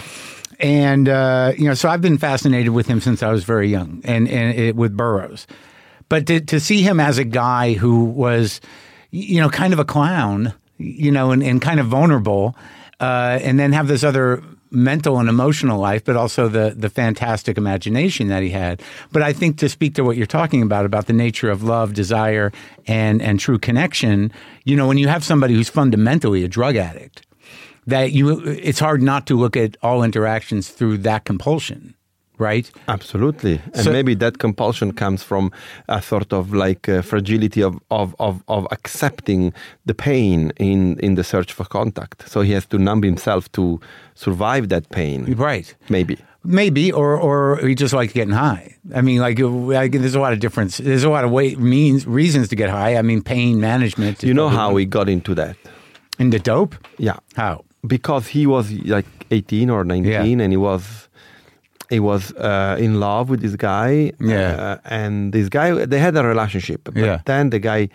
And uh, you know, so I've been fascinated with him since I was very young, and and it, with Burroughs. But to to see him as a guy who was, you know, kind of a clown, you know, and, and kind of vulnerable, uh, and then have this other mental and emotional life, but also the the fantastic imagination that he had. But I think to speak to what you're talking about, about the nature of love, desire, and and true connection, you know, when you have somebody who's fundamentally a drug addict, that you it's hard not to look at all interactions through that compulsion, right? Absolutely. And So- maybe that compulsion comes from a sort of like uh, fragility of, of, of, of accepting the pain in, in the search for contact. So he has to numb himself to survive that pain. Right. Maybe. Maybe, or or he just likes getting high. I mean, like, like there's a lot of difference. There's a lot of way, means reasons to get high. I mean, pain management. is You know probably how one. he got into that? Into dope? Yeah. How? Because he was like eighteen or nineteen and he was he was uh, in love with this guy. Yeah. Uh, and this guy, they had a relationship. But Yeah. then the guy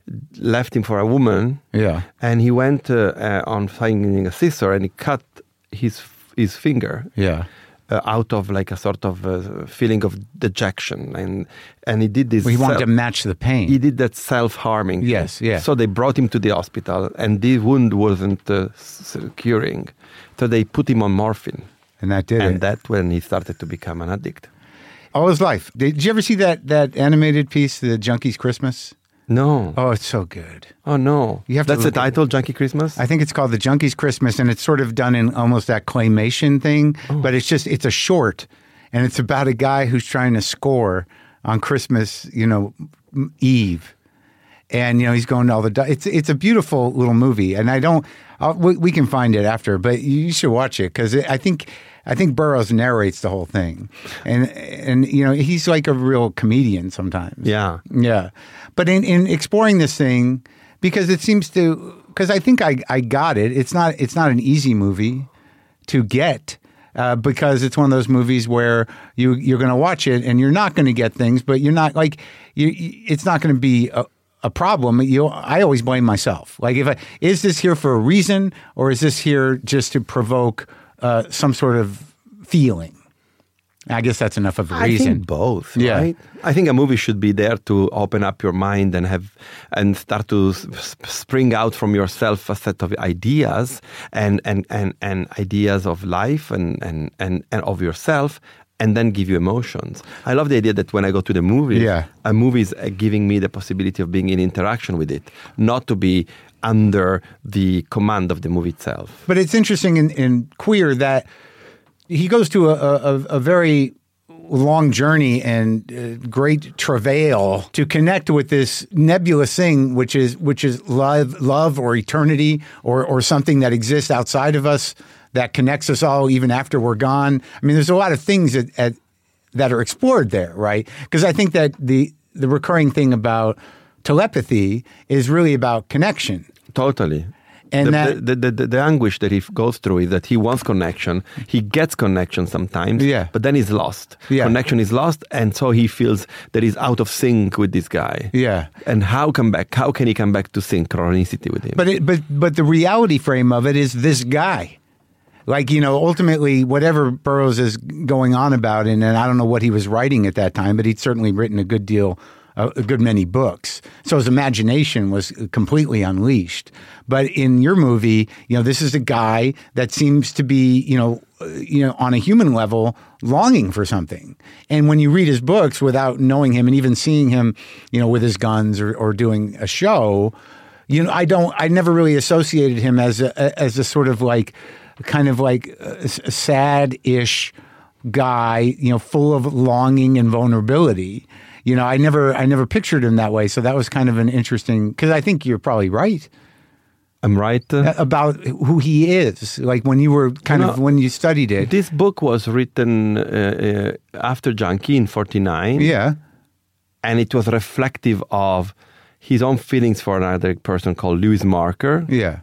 left him for a woman. Yeah. And he went uh, uh, on finding a scissor and he cut his his finger Yeah. uh, out of like a sort of uh, feeling of dejection, and and he did this. Well, he wanted self- to match the pain. He did that self-harming. thing. Yes, yeah. So they brought him to the hospital, and the wound wasn't uh, s- curing, so they put him on morphine, and that did and it. that's when he started to become an addict. All his life. Did you ever see that that animated piece, The Junkies Christmas? No. Oh, it's so good. Oh no. You have to That's the look at- title, Junkie Christmas? I think it's called The Junkies Christmas, and it's sort of done in almost that claymation thing, but it's just, it's a short, and it's about a guy who's trying to score on Christmas, you know, m- Eve. And, you know, he's going to all the, it's it's a beautiful little movie, and I don't, I'll, we, we can find it after, but you should watch it, because I think, I think Burroughs narrates the whole thing. And, and you know, he's like a real comedian sometimes. Yeah. Yeah. But in, in exploring this thing, because it seems to, because I think I, I got it. It's not it's not an easy movie to get, uh, because it's one of those movies where you, you're going to watch it and you're not going to get things, but you're not like, you, you- it's not going to be a, a problem. You, I always blame myself. Like, if I, is this here for a reason, or is this here just to provoke uh, some sort of feeling? I guess that's enough of a I reason. think both, Yeah. right? I think a movie should be there to open up your mind and have and start to s- s- spring out from yourself a set of ideas and and, and, and ideas of life and, and, and, and of yourself, and then give you emotions. I love the idea that when I go to the movies, Yeah. a movie is uh, giving me the possibility of being in interaction with it, not to be under the command of the movie itself. But it's interesting in, in Queer that he goes to a, a, a very long journey and uh, great travail to connect with this nebulous thing, which is which is love, love or eternity, or or something that exists outside of us that connects us all even after we're gone. I mean, there's a lot of things that at, that are explored there, right? Because I think that the the recurring thing about telepathy is really about connection. Totally. And the, that, the, the, the, the anguish that he goes through is that he wants connection. He gets connection sometimes, Yeah. but then he's lost. Yeah. Connection is lost, and so he feels that he's out of sync with this guy. Yeah. And how come back? How can he come back to synchronicity with him? But it, but but the reality frame of it is this guy. Like, you know, ultimately, whatever Burroughs is going on about, and, and I don't know what he was writing at that time, but he'd certainly written a good deal, uh, a good many books. So his imagination was completely unleashed. But in your movie, you know, this is a guy that seems to be, you know, uh, you know, on a human level, longing for something. And when you read his books without knowing him and even seeing him, you know, with his guns or, or doing a show, you know, I don't, I never really associated him as a, as a sort of like, kind of like a, a sad-ish guy, you know, full of longing and vulnerability. You know, I never, I never pictured him that way. So that was kind of an interesting, because I think you're probably right. I'm right. Uh, about who he is. Like when you were kind No, of, when you studied it. this book was written uh, uh, after Junkie in forty-nine. Yeah. And it was reflective of his own feelings for another person called Louis Marker. Yeah.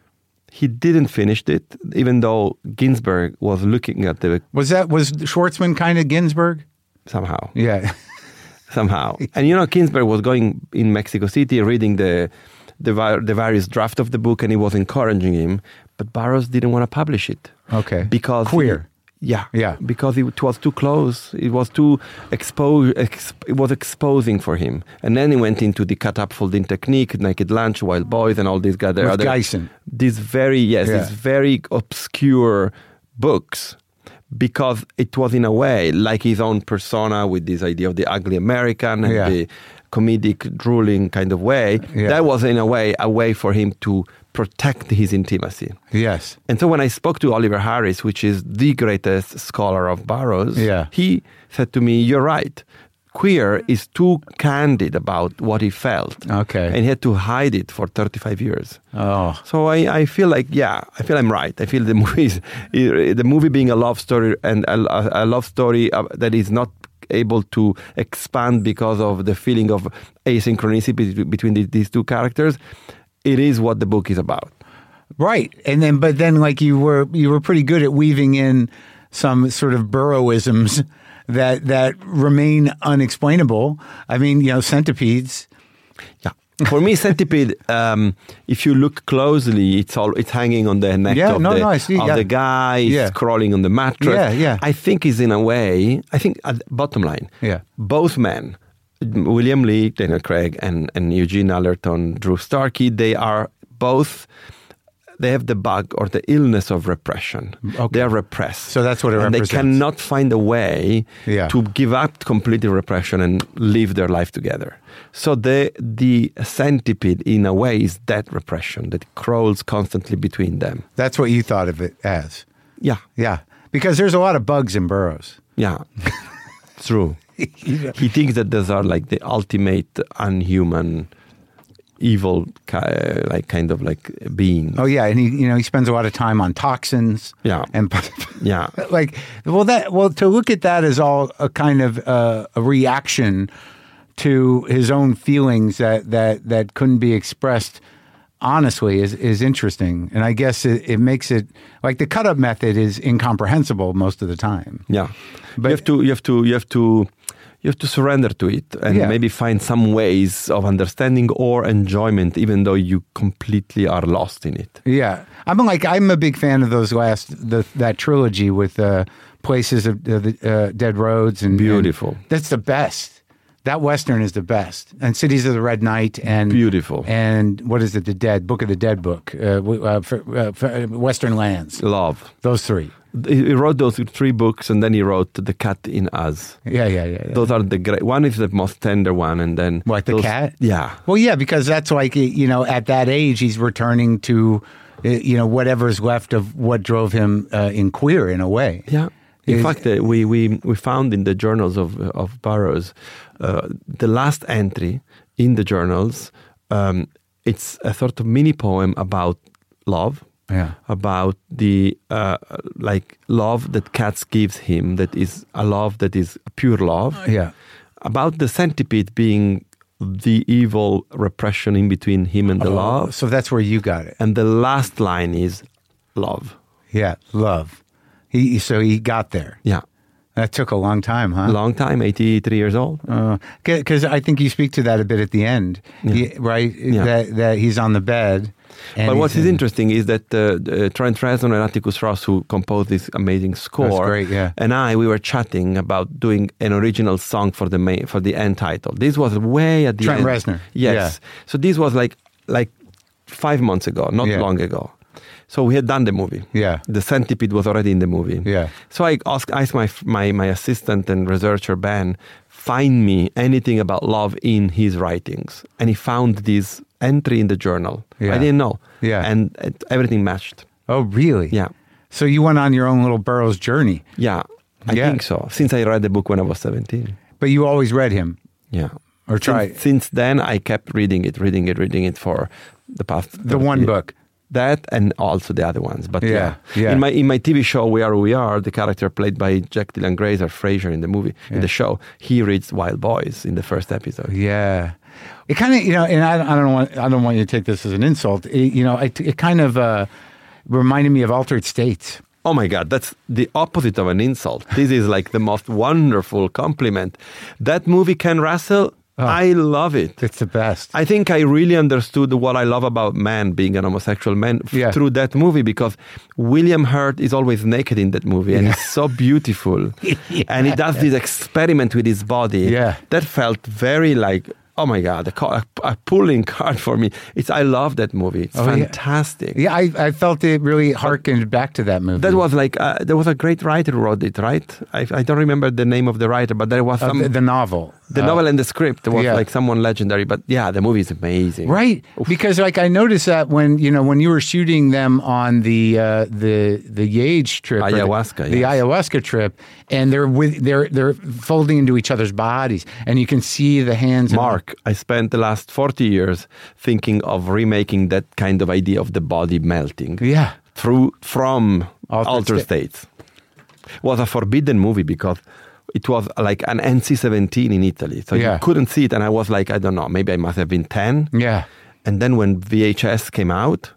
He didn't finish it, even though Ginsberg was looking at the Was that, was Schwartzman kind of Ginsberg? somehow, Yeah. somehow. And you know, Ginsberg was going in Mexico City, reading the the, vi- the various draft of the book, and he was encouraging him. But Burroughs didn't want to publish it. Okay. Because Queer. he- yeah, Yeah. because it was too close. It was too expo- ex- It was exposing for him. And then he went into the cut-up-folding technique, Naked Lunch, Wild Boys, and all these guys. With Geisen. These very yes, Yeah. these very obscure books, because it was in a way like his own persona with this idea of the ugly American and Yeah. the comedic, drooling kind of way. Yeah. That was in a way a way for him to protect his intimacy. Yes. And so when I spoke to Oliver Harris, which is the greatest scholar of Burroughs, Yeah. he said to me, "You're right. Queer is too candid about what he felt." Okay. And he had to hide it for thirty-five years. Oh. So I, I feel like, yeah, I feel I'm right. I feel the movie is, the movie being a love story, and a, a love story that is not able to expand because of the feeling of asynchronicity between the, these two characters. It is what the book is about. Right. And then, but then like you were, you were pretty good at weaving in some sort of Burrowisms that, that remain unexplainable. I mean, you know, centipedes. Yeah. For me, centipede, um, if you look closely, it's all it's hanging on the neck Yeah, of, no, the, no, I see, of yeah. the guy, it's Yeah. crawling on the mattress. Yeah, yeah. I think is in a way, I think at the bottom line, Yeah. both men, William Lee, Daniel Craig, and, and Eugene Allerton, Drew Starkey, they are both, they have the bug or the illness of repression. Okay. They are repressed. So that's what it and represents. they cannot find a way Yeah. to give up completely repression and live their life together. So the the centipede, in a way, is that repression that crawls constantly between them. That's what you thought of it as. Yeah, Yeah. Because there's a lot of bugs in burrows. yeah, true. He thinks that those are like the ultimate unhuman, evil, ki- like kind of like beings. Oh yeah, and he, you know, he spends a lot of time on toxins. Yeah. and Yeah. like, well, that well, to look at that as all a kind of uh, a reaction to his own feelings that that that couldn't be expressed honestly is is interesting, and I guess it, it makes it like the cut up method is incomprehensible most of the time. Yeah, But- you have to, you have to, you have to, you have to surrender to it and Yeah. maybe find some ways of understanding or enjoyment, even though you completely are lost in it. Yeah, I'm like I'm a big fan of those last the, that trilogy with uh, Places of uh, the uh, Dead Roads and Beautiful. and that's the best. That Western is the best, and Cities of the Red Knight and Beautiful. and what is it? The Dead Book of the Dead book, uh, w- uh, for, uh, for, uh, Western Lands. Love. Those three. He wrote those three books, and then he wrote The Cat in Us. Yeah, yeah, yeah. yeah. Those are the great. One is the most tender one, and then What, the those- cat? Yeah, Well, yeah, because that's like, you know, at that age, he's returning to, uh, you know, whatever's left of what drove him uh, in Queer in a way. yeah. In Is- fact, uh, we, we, we found in the journals of, of Burroughs, uh, the last entry in the journals, um, it's a sort of mini poem about love, Yeah. about the uh, like love that Katz gives him, that is a love that is pure love, Yeah. about the centipede being the evil repression in between him and the Oh, love. so that's where you got it. And the last line is love. Yeah, love. He so he got there. Yeah. That took a long time, huh? Long time, eighty-three years old. Because I think you speak to that a bit at the end, He- right? Yeah. That that he's on the bed. And But what he's is in- interesting is that uh, uh, Trent Reznor and Atticus Ross, who composed this amazing score, great, yeah. and I, we were chatting about doing an original song for the main, for the end title. This was way at the Trent end. Reznor, Yes. yeah. So this was like like five months ago, not Yeah. long ago. So we had done the movie. Yeah. The centipede was already in the movie. Yeah. So I asked, asked my, my my assistant and researcher Ben, find me anything about love in his writings, and he found this entry in the journal. Yeah. I didn't know. Yeah. And it, everything matched. Oh, really? Yeah. So you went on your own little Burroughs journey, Yeah. I Yeah. think so. Since I read the book when I was seventeen. but you always read him. Yeah. Or try- Since, since then, I kept reading it, reading it, reading it for the past. The one thirty book. That and also the other ones. But Yeah, yeah, yeah. In my in my T V show We Are Who We Are, the character played by Jack Dylan Grazer, Fraser in the movie, in the show, he reads Wild Boys in the first episode. Yeah. It kind of, you know, and I, I don't want, I don't want you to take this as an insult. It, you know, it, it kind of uh, reminded me of Altered States. Oh my God, that's the opposite of an insult. This is like the most wonderful compliment. That movie, Ken Russell, I love it. It's the best. I think I really understood what I love about man, being an homosexual man, f- Yeah. through that movie, because William Hurt is always naked in that movie, and he's so beautiful. And he does this experiment with his body. Yeah. That felt very like, oh my God, a, ca- a pulling card for me. It's I love that movie. It's Oh, yeah. fantastic. Yeah, I, I felt it really harkened back to that movie. That was like, uh, there was a great writer who wrote it, right? I, I don't remember the name of the writer, but there was Uh, some... the, the novel. The Uh, novel and the script was yeah. like someone legendary, but yeah, the movie is amazing. Right, because like I noticed that when you know when you were shooting them on the uh, the the Yage trip, or the- Ayahuasca, the, yes. ayahuasca trip, and they're with they're they're folding into each other's bodies, and you can see the hands. and- Mark, I spent the last forty years thinking of remaking that kind of idea of the body melting yeah, through from Altered Altered Sta- States. Was a forbidden movie because it was like an N C seventeen in Italy, so Yeah. you couldn't see it. And I was like, I don't know, maybe I must have been ten. yeah. And then when V H S came out,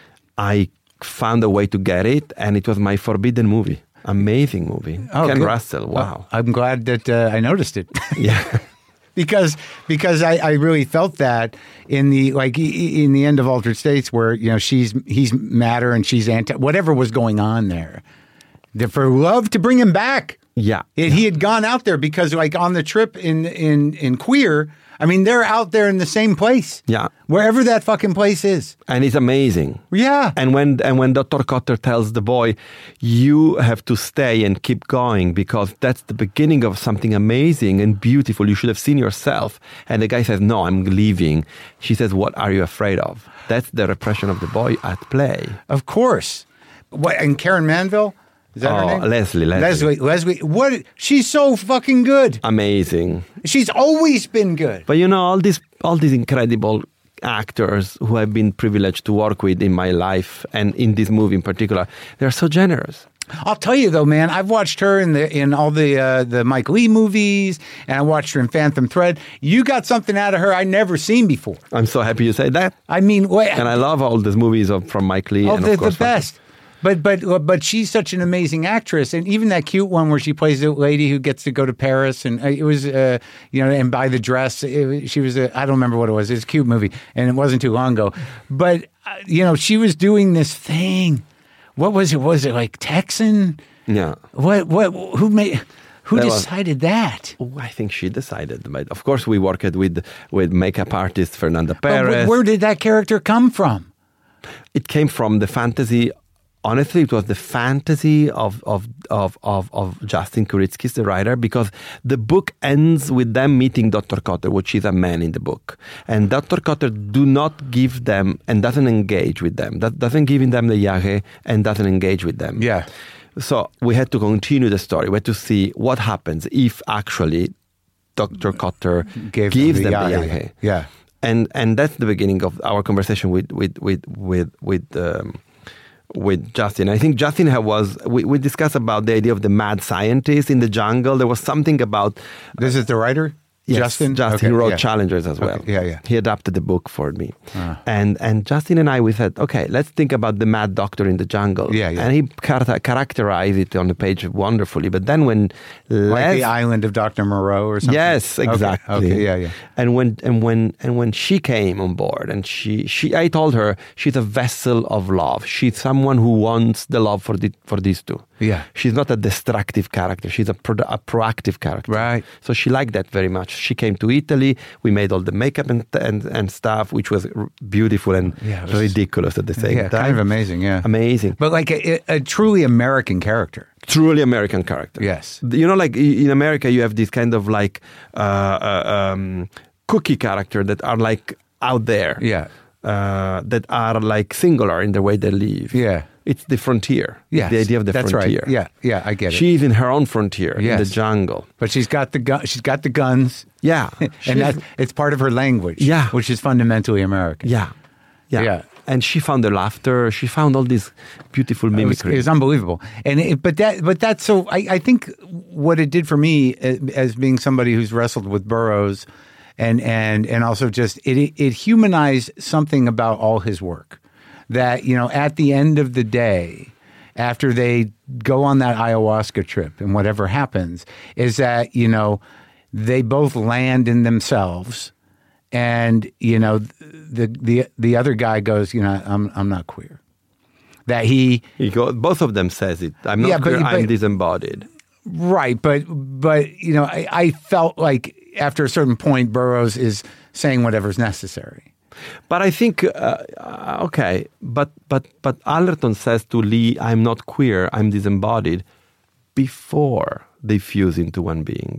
I found a way to get it, and it was my forbidden movie. Amazing movie. Oh, Ken good. Russell, wow. I'm glad that uh, I noticed it. Yeah. because because I, I really felt that in the like i- in the end of Altered States, where you know she's he's matter and she's anti whatever was going on there, that for love to bring him back. Yeah. It, he had gone out there because like on the trip in in in Queer, I mean they're out there in the same place. Yeah. Wherever that fucking place is. And it's amazing. Yeah. And when and when Doctor Cotter tells the boy, you have to stay and keep going because that's the beginning of something amazing and beautiful. You should have seen yourself. And the guy says, no, I'm leaving. She says, what are you afraid of? That's the repression of the boy at play. Of course. What and Karen Manville? Is that her Oh, name? Leslie, Leslie. Leslie. Leslie. What? She's so fucking good. Amazing. She's always been good. But you know, all these all these incredible actors who I've been privileged to work with in my life and in this movie in particular, they're so generous. I'll tell you though, man. I've watched her in the in all the uh, the Mike Lee movies, and I watched her in Phantom Thread. You got something out of her I never seen before. I'm so happy you say that. I mean, wait, And I love all these movies of, from Mike Lee. oh, and the, of course, the best. But but but she's such an amazing actress, and even that cute one where she plays the lady who gets to go to Paris, and uh, it was uh, you know, and buy the dress. It, was- she was a, I don't remember what it was. It was a cute movie, and it wasn't too long ago. But uh, you know, she was doing this thing. What was it? Was it like Texan? Yeah. What what? Who made? Who That was- decided that? Oh, I think she decided. But of course, we worked with with makeup artist Fernanda But wh- Perez. where did that character come from? It came from the fantasy. Honestly, it was the fantasy of of of of, of Justin Kuritzkis, the writer, because the book ends with them meeting Doctor Cotter, which is a man in the book, and Doctor Cotter do not give them and doesn't engage with them. That doesn't give them the yage and doesn't engage with them. Yeah. So we had to continue the story. We had to see what happens if actually Doctor Kotter Gave gives them them the the eye. eye. Yeah. And and that's the beginning of our conversation with with with with with, um, with Justin. I think Justin had was we, we discussed about the idea of the mad scientist in the jungle. There was something about This is the writer? Yes, Justin? Justin Okay, he wrote yeah. Challengers as well. Okay, yeah, yeah. He adapted the book for me. Ah. And and Justin and I, we said, okay, let's think about the mad doctor in the jungle. Yeah, yeah. And he char- characterized it on the page wonderfully. But then when Like Les- the island of Doctor Moreau or something? Yes, Okay, exactly. Okay, yeah, yeah. And when and when and when she came on board, and she she, I told her she's a vessel of love. She's someone who wants the love for the, for these two. Yeah. She's not a destructive character. She's a, pro- a proactive character. Right. So she liked that very much. She came to Italy. We made all the makeup and and, and stuff, which was r- beautiful and Yeah, it was- ridiculous at the same Yeah, time. kind of amazing, yeah. Amazing. But like a, a truly American character. Truly American character. Yes. You know, like in America, you have this kind of like uh, uh, um, cookie character that are like out there. Yeah. Uh, that are like singular in the way they live. Yeah. It's the frontier. Yes, The idea of the that's frontier. right. Yeah, yeah, I get it. She's in her own frontier, in Yes. the jungle. But she's got the gun. She's got the guns. Yeah. and She's- that it's part of her language. Yeah. which is fundamentally American. Yeah. Yeah. Yeah. And she found the laughter. She found all this beautiful It was, mimicry. it was unbelievable. And it, but that but that's so. I, I think what it did for me as, as being somebody who's wrestled with Burroughs, and and and also just it it humanized something about all his work. That, you know, at the end of the day, after they go on that ayahuasca trip and whatever happens, is that, you know, they both land in themselves. And, you know, the the the other guy goes, you know, I'm I'm not queer. That he He go, both of them says it. I'm not Yeah, but- queer, I'm but- disembodied. right, but but you know, I, I felt like after a certain point, Burroughs is saying whatever's necessary. But I think, uh, uh, okay, but, but, but Allerton says to Lee, I'm not queer, I'm disembodied, before they fuse into one being.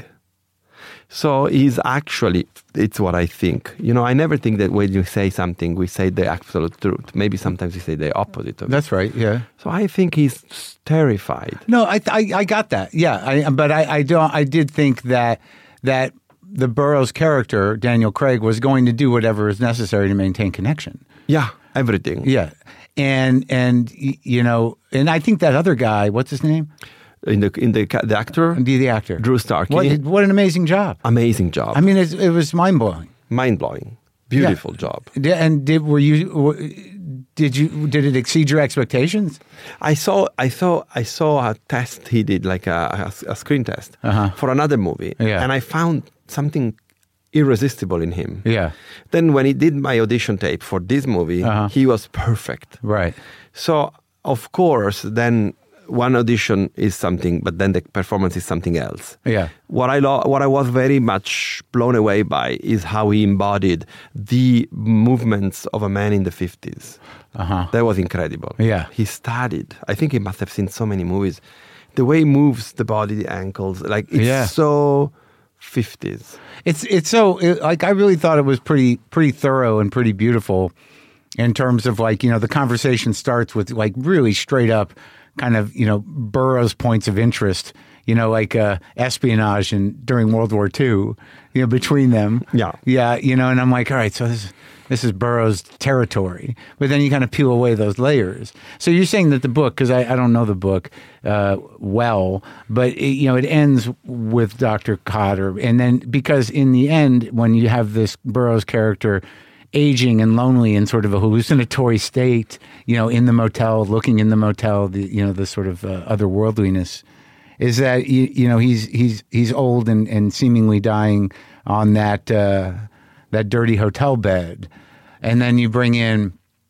So he's actually, it's what I think. You know, I never think that when you say something, we say the absolute truth. Maybe sometimes we say the opposite of it. That's right. Yeah. So I think he's terrified. No, I I, I got that. Yeah, I, but I, I don't. I did think that that the Burroughs character, Daniel Craig, was going to do whatever is necessary to maintain connection. Yeah, everything. Yeah, and and y- you know, and I think that other guy, what's his name? In the in the ca- the actor, The, the actor, Drew Starkey. What, what an amazing job! Amazing job. I mean, it's, it was mind blowing. Mind blowing. Beautiful job. And did were you? w- Did you? Did it exceed your expectations? I saw, I saw, I saw a test he did, like a, a, a screen test Uh-huh. for another movie, Yeah. and I found something irresistible in him. Yeah. Then when he did my audition tape for this movie, Uh-huh. he was perfect. Right. So of course, then one audition is something, but then the performance is something else. Yeah. What I lo- what I was very much blown away by is how he embodied the movements of a man in the fifties. Uh-huh. That was incredible. Yeah. He studied. I think he must have seen so many movies. The way he moves the body, the ankles, like it's Yeah. so fifties. It's it's so it, like I really thought it was pretty pretty thorough and pretty beautiful in terms of like, you know, the conversation starts with like really straight up kind of, you know, Burroughs points of interest, you know, like uh, espionage and during World War Two, you know, between them. Yeah. Yeah, you know, and I'm like, all right, so this is this is Burroughs' territory. But then you kind of peel away those layers. So you're saying that the book, because I, I don't know the book uh, well, but it, you know, it ends with Doctor Kotter, and then because in the end, when you have this Burroughs character aging and lonely in sort of a hallucinatory state, you know, in the motel, looking in the motel, the you know, the sort of uh, otherworldliness, is that you, you know he's he's he's old and, and seemingly dying on that uh, that dirty hotel bed, and then you bring in,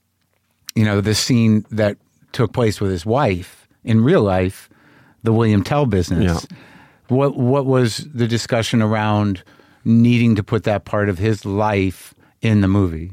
you know, the scene that took place with his wife in real life, the William Tell business. Yeah. What what was the discussion around needing to put that part of his life in the movie?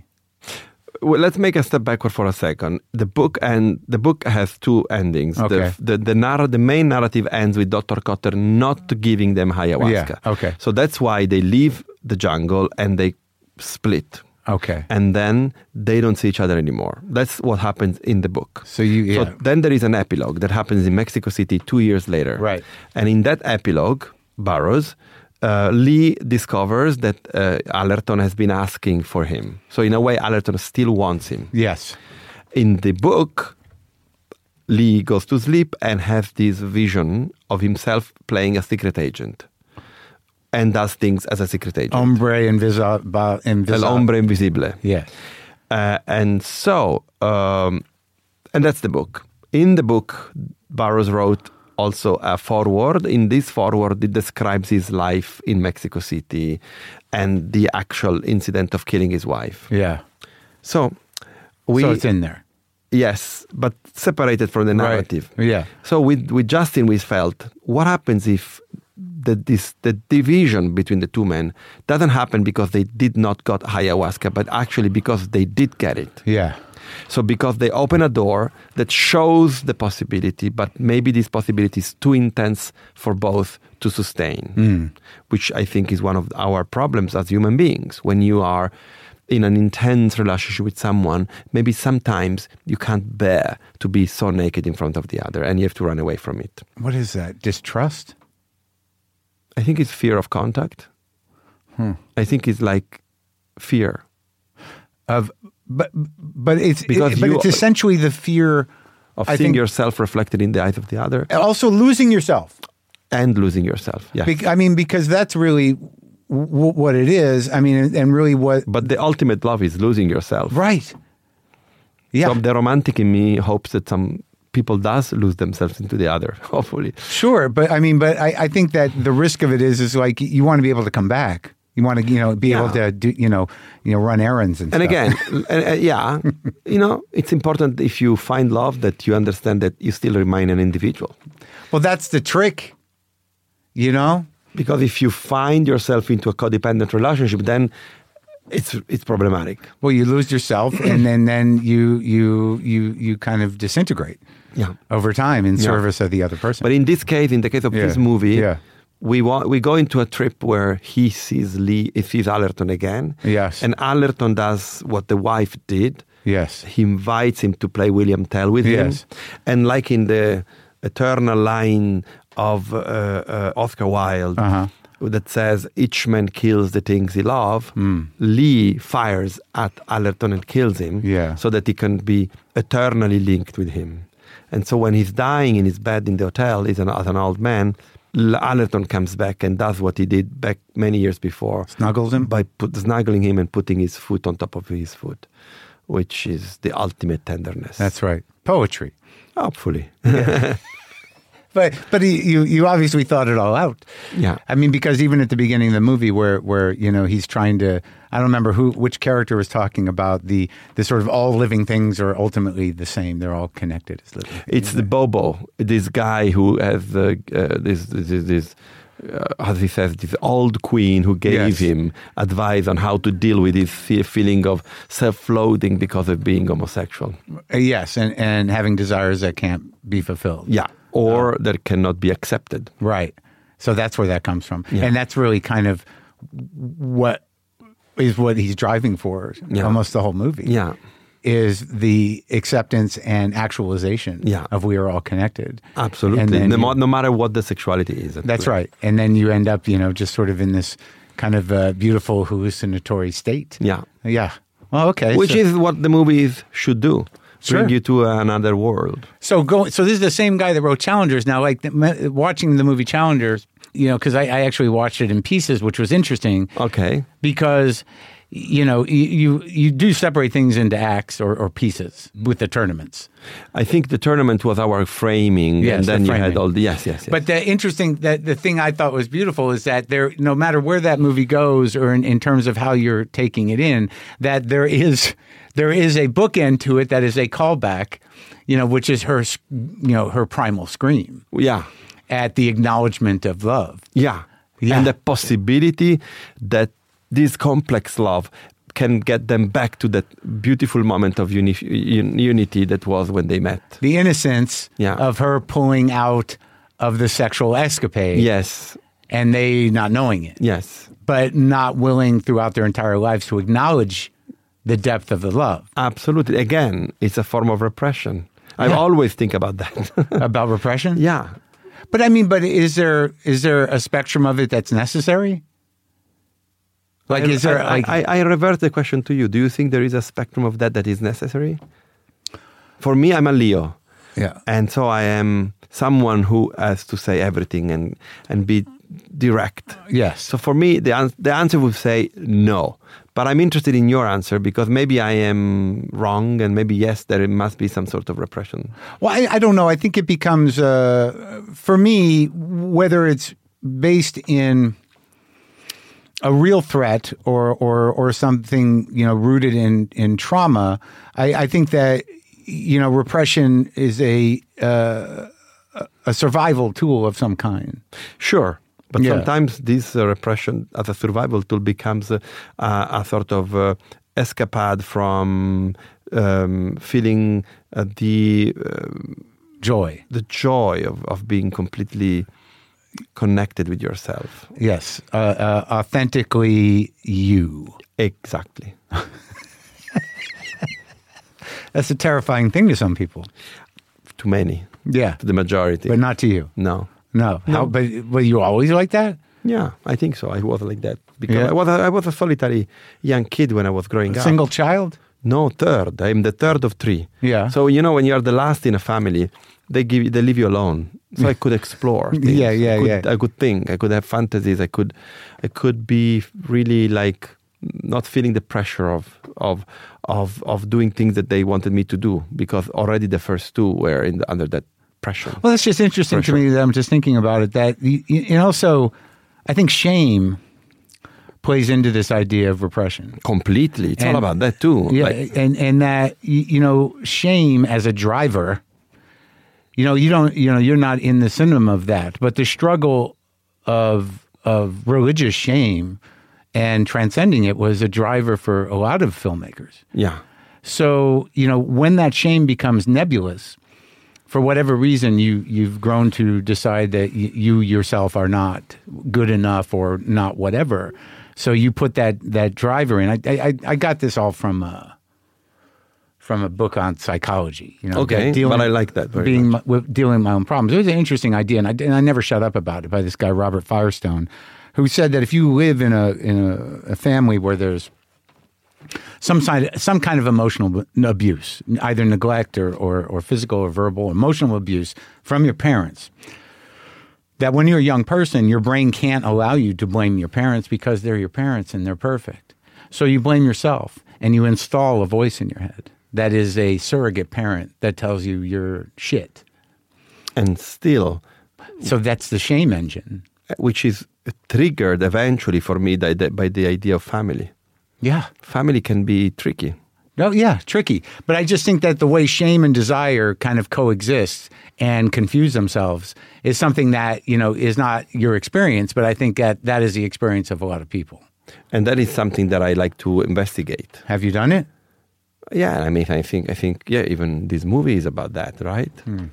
Well, let's make a step backward for a second. The book and the book has two endings. Okay. The the the, narr- the main narrative ends with Doctor Kotter not giving them ayahuasca. Yeah, okay. So that's why they leave the jungle and they split. Okay. And then they don't see each other anymore. That's what happens in the book. So you, yeah. So then there is an epilogue that happens in Mexico City two years later. Right. And in that epilogue, Burroughs, uh, Lee discovers that uh, Allerton has been asking for him. So in a way, Allerton still wants him. Yes. In the book, Lee goes to sleep and has this vision of himself playing a secret agent. And does things as a secret agent. Hombre invisa- invisible. El hombre invisible. Yeah. Uh, and so, um, and that's the book. In the book, Burroughs wrote also a foreword. In this foreword, it describes his life in Mexico City and the actual incident of killing his wife. Yeah. So, we... So it's in there. Yes, but separated from the narrative. Right. Yeah. So with, with Justin, we felt, what happens if the, this, the division between the two men doesn't happen because they did not got ayahuasca, but actually because they did get it. Yeah. So because they open a door that shows the possibility, but maybe this possibility is too intense for both to sustain, mm. which I think is one of our problems as human beings. When you are in an intense relationship with someone, maybe sometimes you can't bear to be so naked in front of the other and you have to run away from it. What is that? Distrust? I think it's fear of contact. Hmm. I think it's like fear of, but but it's because it, but you, it's essentially the fear of I seeing think, yourself reflected in the eyes of the other, also losing yourself and losing yourself. Yeah, Be- I mean because that's really w- what it is. I mean, and really what. But the ultimate love is losing yourself, right? Yeah. So the romantic in me hopes that some people does lose themselves into the other, hopefully. Sure, but I mean, but I, I think that the risk of it is, is like you want to be able to come back. You want to, you know, be yeah. able to do, you know, you know, run errands and, and stuff. again, uh, yeah, you know, it's important if you find love that you understand that you still remain an individual. Well, that's the trick, you know, because if you find yourself into a codependent relationship, then it's it's problematic. Well, you lose yourself, and then then you you you you kind of disintegrate. Yeah. Over time in yeah. service of the other person. But in this case, in the case of yeah. this movie, yeah. we wa- we go into a trip where he sees Lee, he sees Allerton again. Yes. And Allerton does what the wife did. Yes. He invites him to play William Tell with yes. him. And like in the eternal line of uh, uh, Oscar Wilde, uh-huh. that says, each man kills the things he loves, mm. Lee fires at Allerton and kills him yeah. so that he can be eternally linked with him. And so when he's dying in his bed in the hotel, he's an, as an old man, Allerton comes back and does what he did back many years before. Snuggles him? By put, snuggling him and putting his foot on top of his foot, which is the ultimate tenderness. That's right. Poetry. Hopefully. Yeah. But but he, you you obviously thought it all out. Yeah. I mean, because even at the beginning of the movie, where where you know he's trying to, I don't remember who which character was talking about the the sort of all living things are ultimately the same. They're all connected as living things. It's the Bobo, this guy who has uh, uh, this this this. Uh, as he says, this old queen who gave yes. him advice on how to deal with his feeling of self-loathing because of being homosexual. Uh, yes, and and having desires that can't be fulfilled. Yeah. Or that cannot be accepted. Right. So that's where that comes from. Yeah. And that's really kind of what is what he's driving for yeah. almost the whole movie. Yeah. Is the acceptance and actualization yeah. of we are all connected. Absolutely. No, you, no matter what the sexuality is. That's right. And then you end up, you know, just sort of in this kind of uh, beautiful hallucinatory state. Yeah. Yeah. Well, okay. Which so. is what the movies should do. Sure. Bring you to another world. So go. So this is the same guy that wrote Challengers. Now, like the, watching the movie Challengers, you know, because I, I actually watched it in pieces, which was interesting. Okay. Because, you know, you you, you do separate things into acts or, or pieces with the tournaments. I think the tournament was our framing, yes, and then the you framing. had all the yes, yes, yes. But the interesting that the thing I thought was beautiful is that there, no matter where that movie goes, or in, in terms of how you're taking it in, that there is. There is a bookend to it that is a callback, you know, which is her, you know, her primal scream. Yeah. At the acknowledgement of love. Yeah. yeah. And the possibility that this complex love can get them back to that beautiful moment of uni- un- unity that was when they met. The innocence yeah. of her pulling out of the sexual escapade. Yes. And they not knowing it. Yes. But not willing throughout their entire lives to acknowledge the depth of the love. Absolutely. Again, it's a form of repression. I Yeah. always think about that. About repression? Yeah. But I mean, but is there is there a spectrum of it that's necessary? Like, I, is there I, like I, I revert the question to you. Do you think there is a spectrum of that that is necessary? For me, I'm a Leo. yeah. And so I am someone who has to say everything and, and be direct. Yes. So for me, the, an- the answer would say no. But I'm interested in your answer because maybe I am wrong and maybe, yes, there must be some sort of repression. Well, I, I don't know. I think it becomes, uh, for me, whether it's based in a real threat or or or something, you know, rooted in in trauma, I, I think that, you know, repression is a uh, a survival tool of some kind. Sure. But Yeah. sometimes this uh, repression as a survival tool becomes uh, a, a sort of uh, escapade from um, feeling uh, the um Joy. the joy of, of being completely connected with yourself. Yes. Uh, uh, authentically you. Exactly. That's a terrifying thing to some people. To many, Yeah. to the majority. But not to you. no. No. No. How, but were you always like that? Yeah, I think so. I was like that because Yeah. I was a, I was a solitary young kid when I was growing up. Single child? No, third. I'm the third of three. Yeah. So you know, when you are the last in a family, they give you, they leave you alone. So I could explore. Things. Yeah, yeah, I could, yeah. I could think. I could have fantasies. I could, I could be really like not feeling the pressure of of of of doing things that they wanted me to do because already the first two were in the, under that pressure. Well, that's just interesting Pressure. to me that I'm just thinking about it. That y- y- and also, I think shame plays into this idea of repression. Completely. It's all And- about that too. Yeah, Like, and and that y- you know, shame as a driver. You know, you don't. You know, you're not in the synonym of that, but the struggle of of religious shame and transcending it was a driver for a lot of filmmakers. yeah. So, you know, when that shame becomes nebulous, for whatever reason, you, you've grown to decide that y- you yourself are not good enough or not whatever. So you put that, that driver in. I, I, I got this all from a, from a book on psychology. You know, Okay, that but I like that very being much. my- with dealing with my own problems. It was an interesting idea, and I, and I never shut up about it, by this guy, Robert Firestone, who said that if you live in a in a, a family where there's some side, some kind of emotional abuse, either neglect or, or, or physical or verbal emotional abuse from your parents, that when you're a young person, your brain can't allow you to blame your parents because they're your parents and they're perfect. So you blame yourself and you install a voice in your head that is a surrogate parent that tells you you're shit. And still, So that's the shame engine. which is triggered eventually for me by the, by the idea of family. Yeah. Family can be tricky. No, yeah, tricky. But I just think that the way shame and desire kind of coexist and confuse themselves is something that, you know, is not your experience, but I think that that is the experience of a lot of people. And that is something that I like to investigate. Have you done it? Yeah, I mean, I think, I think, yeah, even this movie is about that, right?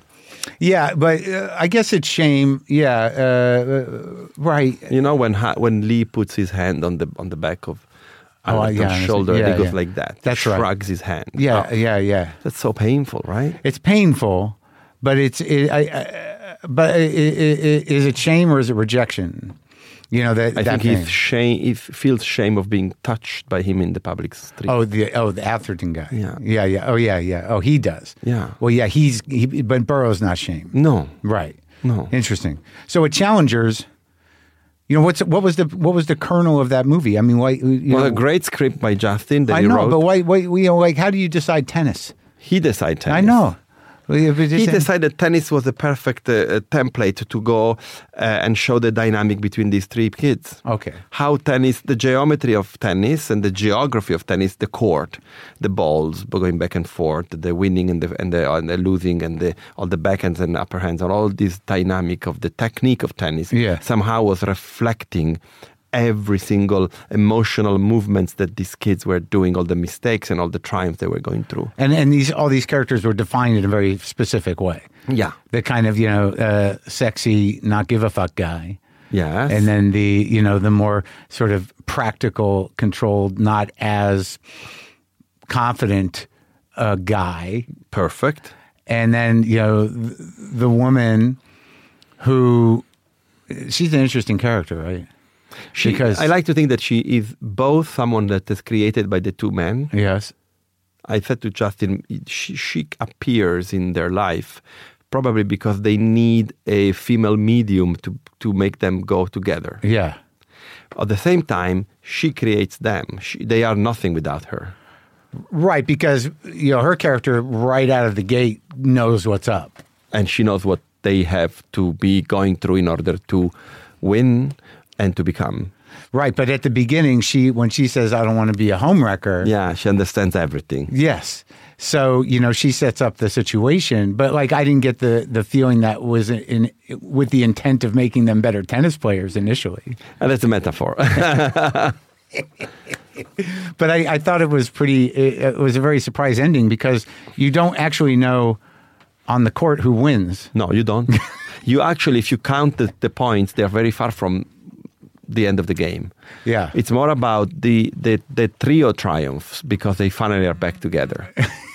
Yeah, but uh, I guess it's shame. Yeah, uh, uh, right. You know, when ha- when Lee puts his hand on the on the back of Oh, Alberton's yeah, I understand. shoulder, and Yeah, he goes yeah. like that. That's right. Shrugs his hand. Yeah, Oh, yeah, yeah. that's so painful, right? It's painful, but it's. It, I, I, but it, it, it, is it shame or is it rejection? You know that. I that think he's thing. shame. He feels shame of being touched by him in the public street. Oh, the oh the Atherton guy. Yeah. yeah, yeah. Oh, yeah, yeah. Oh, he does. Yeah. Well, yeah, he's. He, but Burroughs not shame. No, Right. no. Interesting. So at Challengers, you know, what's what was the what was the kernel of that movie? I mean, why? You Well, know, a great script by Justin that I he know, wrote. but why? Why? You know, like, how do you decide tennis? He decided tennis. I know. Well, yeah, but He it's- decided tennis was the perfect uh, uh, template to go uh, and show the dynamic between these three kids. Okay. How tennis, the geometry of tennis and the geography of tennis, the court, the balls going back and forth, the winning and the and the, and the losing, and the all the backhands and upper hands, and all this dynamic of the technique of tennis Yeah. somehow was reflecting every single emotional movements that these kids were doing, all the mistakes and all the triumphs they were going through. And and these all these characters were defined in a very specific way. Yeah. The kind of, you know, uh, sexy, not give a fuck guy. Yes. And then the, you know, the more sort of practical, controlled, not as confident uh, guy. Perfect. And then, you know, th- the woman who, she's an interesting character, right? She, Because- I like to think that she is both someone that is created by the two men. Yes. I said to Justin, she, she appears in their life probably because they need a female medium to, to make them go together. Yeah. At the same time, she creates them. She, they are nothing without her. Right, because, you know, her character right out of the gate knows what's up. And she knows what they have to be going through in order to win and to become. Right, but at the beginning, she when she says, I don't want to be a homewrecker. Yeah, she understands everything. Yes. So, you know, she sets up the situation. But, like, I didn't get the, the feeling that was in, with the intent of making them better tennis players initially. And that's a metaphor. But I, I thought it was pretty, it, it was a very surprise ending because you don't actually know on the court who wins. No, you don't. You actually, if you count the, the points, they're very far from the end of the game. Yeah. It's more about the, the, the trio triumphs because they finally are back together.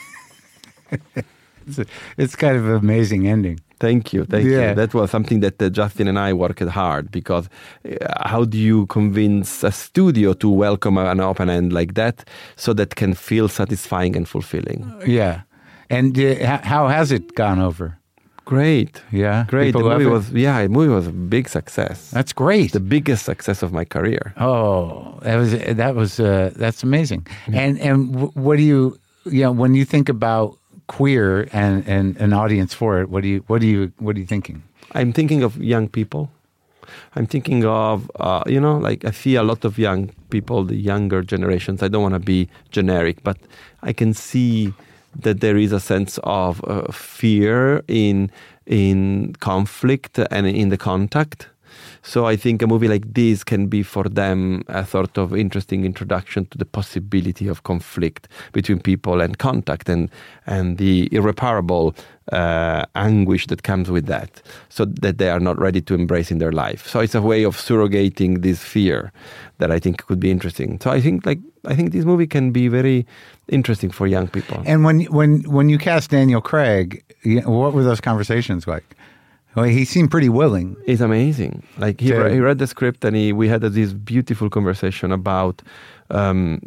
It's, a, it's kind of an amazing ending. Thank you, thank Yeah. you. That was something that uh, Justin and I worked hard because uh, how do you convince a studio to welcome an open end like that so that can feel satisfying and fulfilling? Yeah. And uh, h- how has it gone over? Great, Yeah. great. People the love movie it? was yeah, the movie was a big success. That's great. the biggest success of my career. Oh, that was that was uh, that's amazing. And and w- what do you you know when you think about queer and, and an audience for it? What do you what do you what are you thinking? I'm thinking of young people. I'm thinking of, uh, you know, like I see a lot of young people, the younger generations. I don't want to be generic, but I can see that there is a sense of uh, fear in in conflict and in the contact. So I think a movie like this can be for them a sort of interesting introduction to the possibility of conflict between people and contact and and the irreparable uh, anguish that comes with that, so that they are not ready to embrace in their life. So it's a way of surrogating this fear that I think could be interesting. So I think like I think this movie can be very interesting for young people. And when when when you cast Daniel Craig, you know, what were those conversations like? Well, he seemed pretty willing. It's amazing. Like he, Yeah. re- he read the script and he, we had this beautiful conversation about um,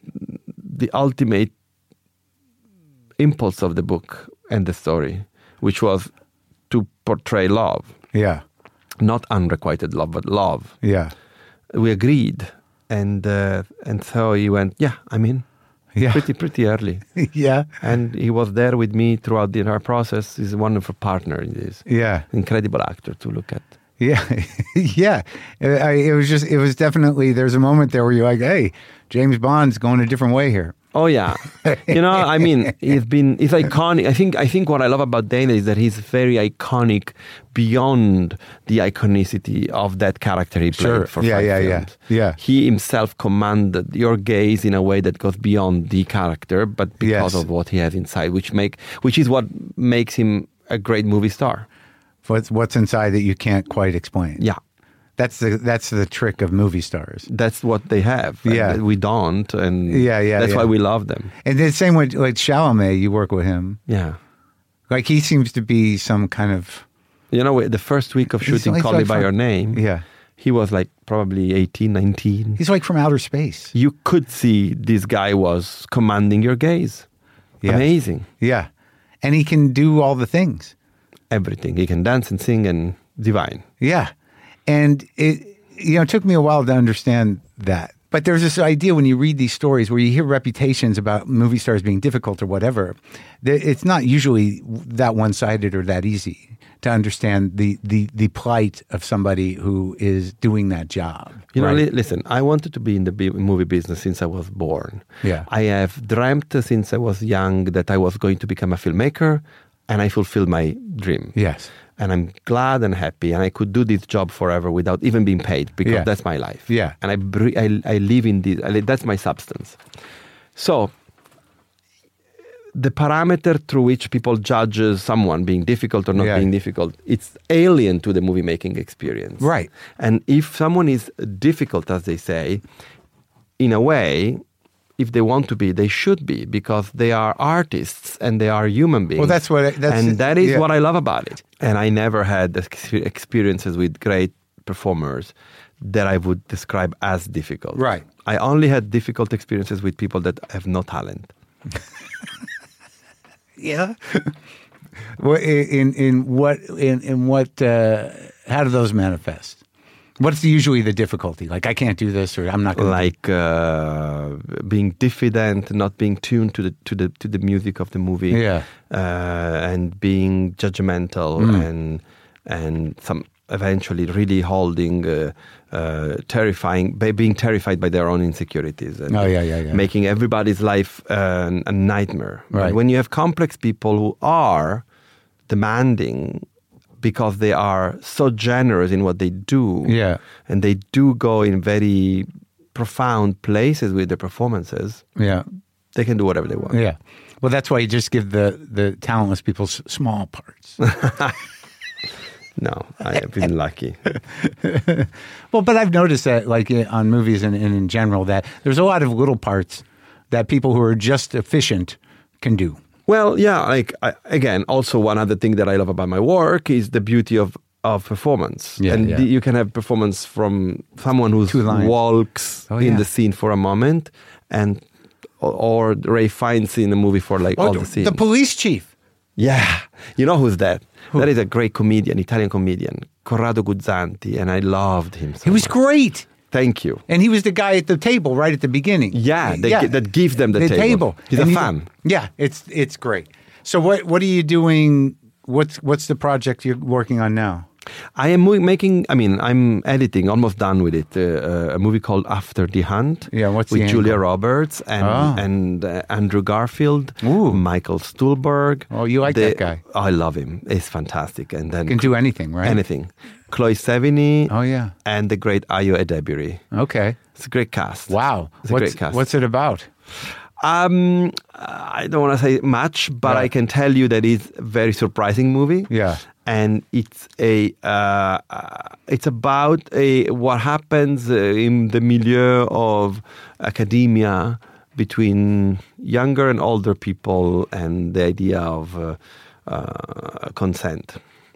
the ultimate impulse of the book and the story, which was to portray love, Yeah, not unrequited love, but love. yeah, We agreed, and uh, and so he went, yeah, I'm in. yeah, Pretty pretty early, yeah, and he was there with me throughout the entire process. He's a wonderful partner in this. yeah. Incredible actor to look at. Yeah, yeah. It, I, it was just, it was definitely, there's a moment there where you're like, hey, James Bond's going a different way here. Oh yeah, you know, I mean, he's been, he's iconic. I think, I think what I love about Dana is that he's very iconic beyond the iconicity of that character he played Sure. for Yeah, five yeah, yeah. films. Yeah. He himself commanded your gaze in a way that goes beyond the character, but because Yes. of what he has inside, which make, which is what makes him a great movie star. What's, what's inside that you can't quite explain. Yeah. That's the, that's the trick of movie stars. That's what they have. and Yeah. we don't, and Yeah, yeah, that's yeah. why we love them. And the same with like Chalamet, you work with him. Yeah. Like he seems to be some kind of, You know, the first week of He's shooting like- Call Me like By from- Your Name, yeah. he was like probably eighteen, nineteen. He's like from outer space. You could see this guy was commanding your gaze. Yeah. Amazing. Yeah. And he can do all the things. Everything. He can dance and sing and divine. Yeah. And it, you know, it took me a while to understand that. But there's this idea when you read these stories where you hear reputations about movie stars being difficult or whatever, that it's not usually that one-sided or that easy to understand the, the, the plight of somebody who is doing that job. You know, right? li- listen, I wanted to be in the bi- movie business since I was born. Yeah. I have dreamt since I was young that I was going to become a filmmaker, and I fulfilled my dream. Yes. And I'm glad and happy, and I could do this job forever without even being paid because Yeah. that's my life. Yeah. And I, br- I, I live in this, I li- that's my substance. So, the parameter through which people judge someone being difficult or not Yeah. being difficult, it's alien to the movie making experience. Right. And if someone is difficult, as they say, in a way, if they want to be, they should be, because they are artists and they are human beings. Well, that's what. That's, and that is yeah. what I love about it. And I never had ex- experiences with great performers that I would describe as difficult. Right. I only had difficult experiences with people that have no talent. Yeah. Well, in in what in in what uh, how do those manifest? What's usually the difficulty? Like, I can't do this, or I'm not going to. Like uh, being diffident, not being tuned to the to the to the music of the movie. Yeah. Uh, and being judgmental Mm. and and some eventually really holding uh, uh, terrifying, by being terrified by their own insecurities. And Oh, yeah, yeah, yeah. making everybody's life uh, a nightmare. But Right. when you have complex people who are demanding because they are so generous in what they do, Yeah. and they do go in very profound places with their performances, Yeah. they can do whatever they want. Yeah. Well, that's why you just give the the talentless people s- small parts. No, I have been lucky. Well, but I've noticed that, like uh, on movies and, and in general, that there's a lot of little parts that people who are just efficient can do. Well, yeah, like I, again, also one other thing that I love about my work is the beauty of, of performance. Yeah, and yeah. the- you can have performance from someone who Two lines. walks Oh, in yeah. the scene for a moment, and or, or Ray Fiennes in a movie for like all the scenes. the police chief. Yeah. You know who's that? That is a great comedian, Italian comedian, Corrado Guzzanti, and I loved him so He was much. great. Thank you. And he was the guy at the table right at the beginning. Yeah, they, that gives them the, table. He's And a he- fan. Yeah, it's it's great. So what what are you doing? What's what's the project you're working on now? I am mo- making, I mean, I'm editing, almost done with it, uh, uh, a movie called After the Hunt. Yeah, what's with the Julia angle? Roberts and Ah. and uh, Andrew Garfield, Ooh. Michael Stuhlbarg. Oh, you like that guy. I love him. He's fantastic. And then Can do anything, right? anything. Chloe Sevigny. Oh yeah. And the great Ayo Edebiri. Okay. It's a great cast. Wow. It's a what's great cast. what's it about? Um, I don't want to say much, but Yeah. I can tell you that it's a very surprising movie. Yeah. And it's a uh, uh, it's about a what happens uh, in the milieu of academia between younger and older people, and the idea of uh, uh, consent.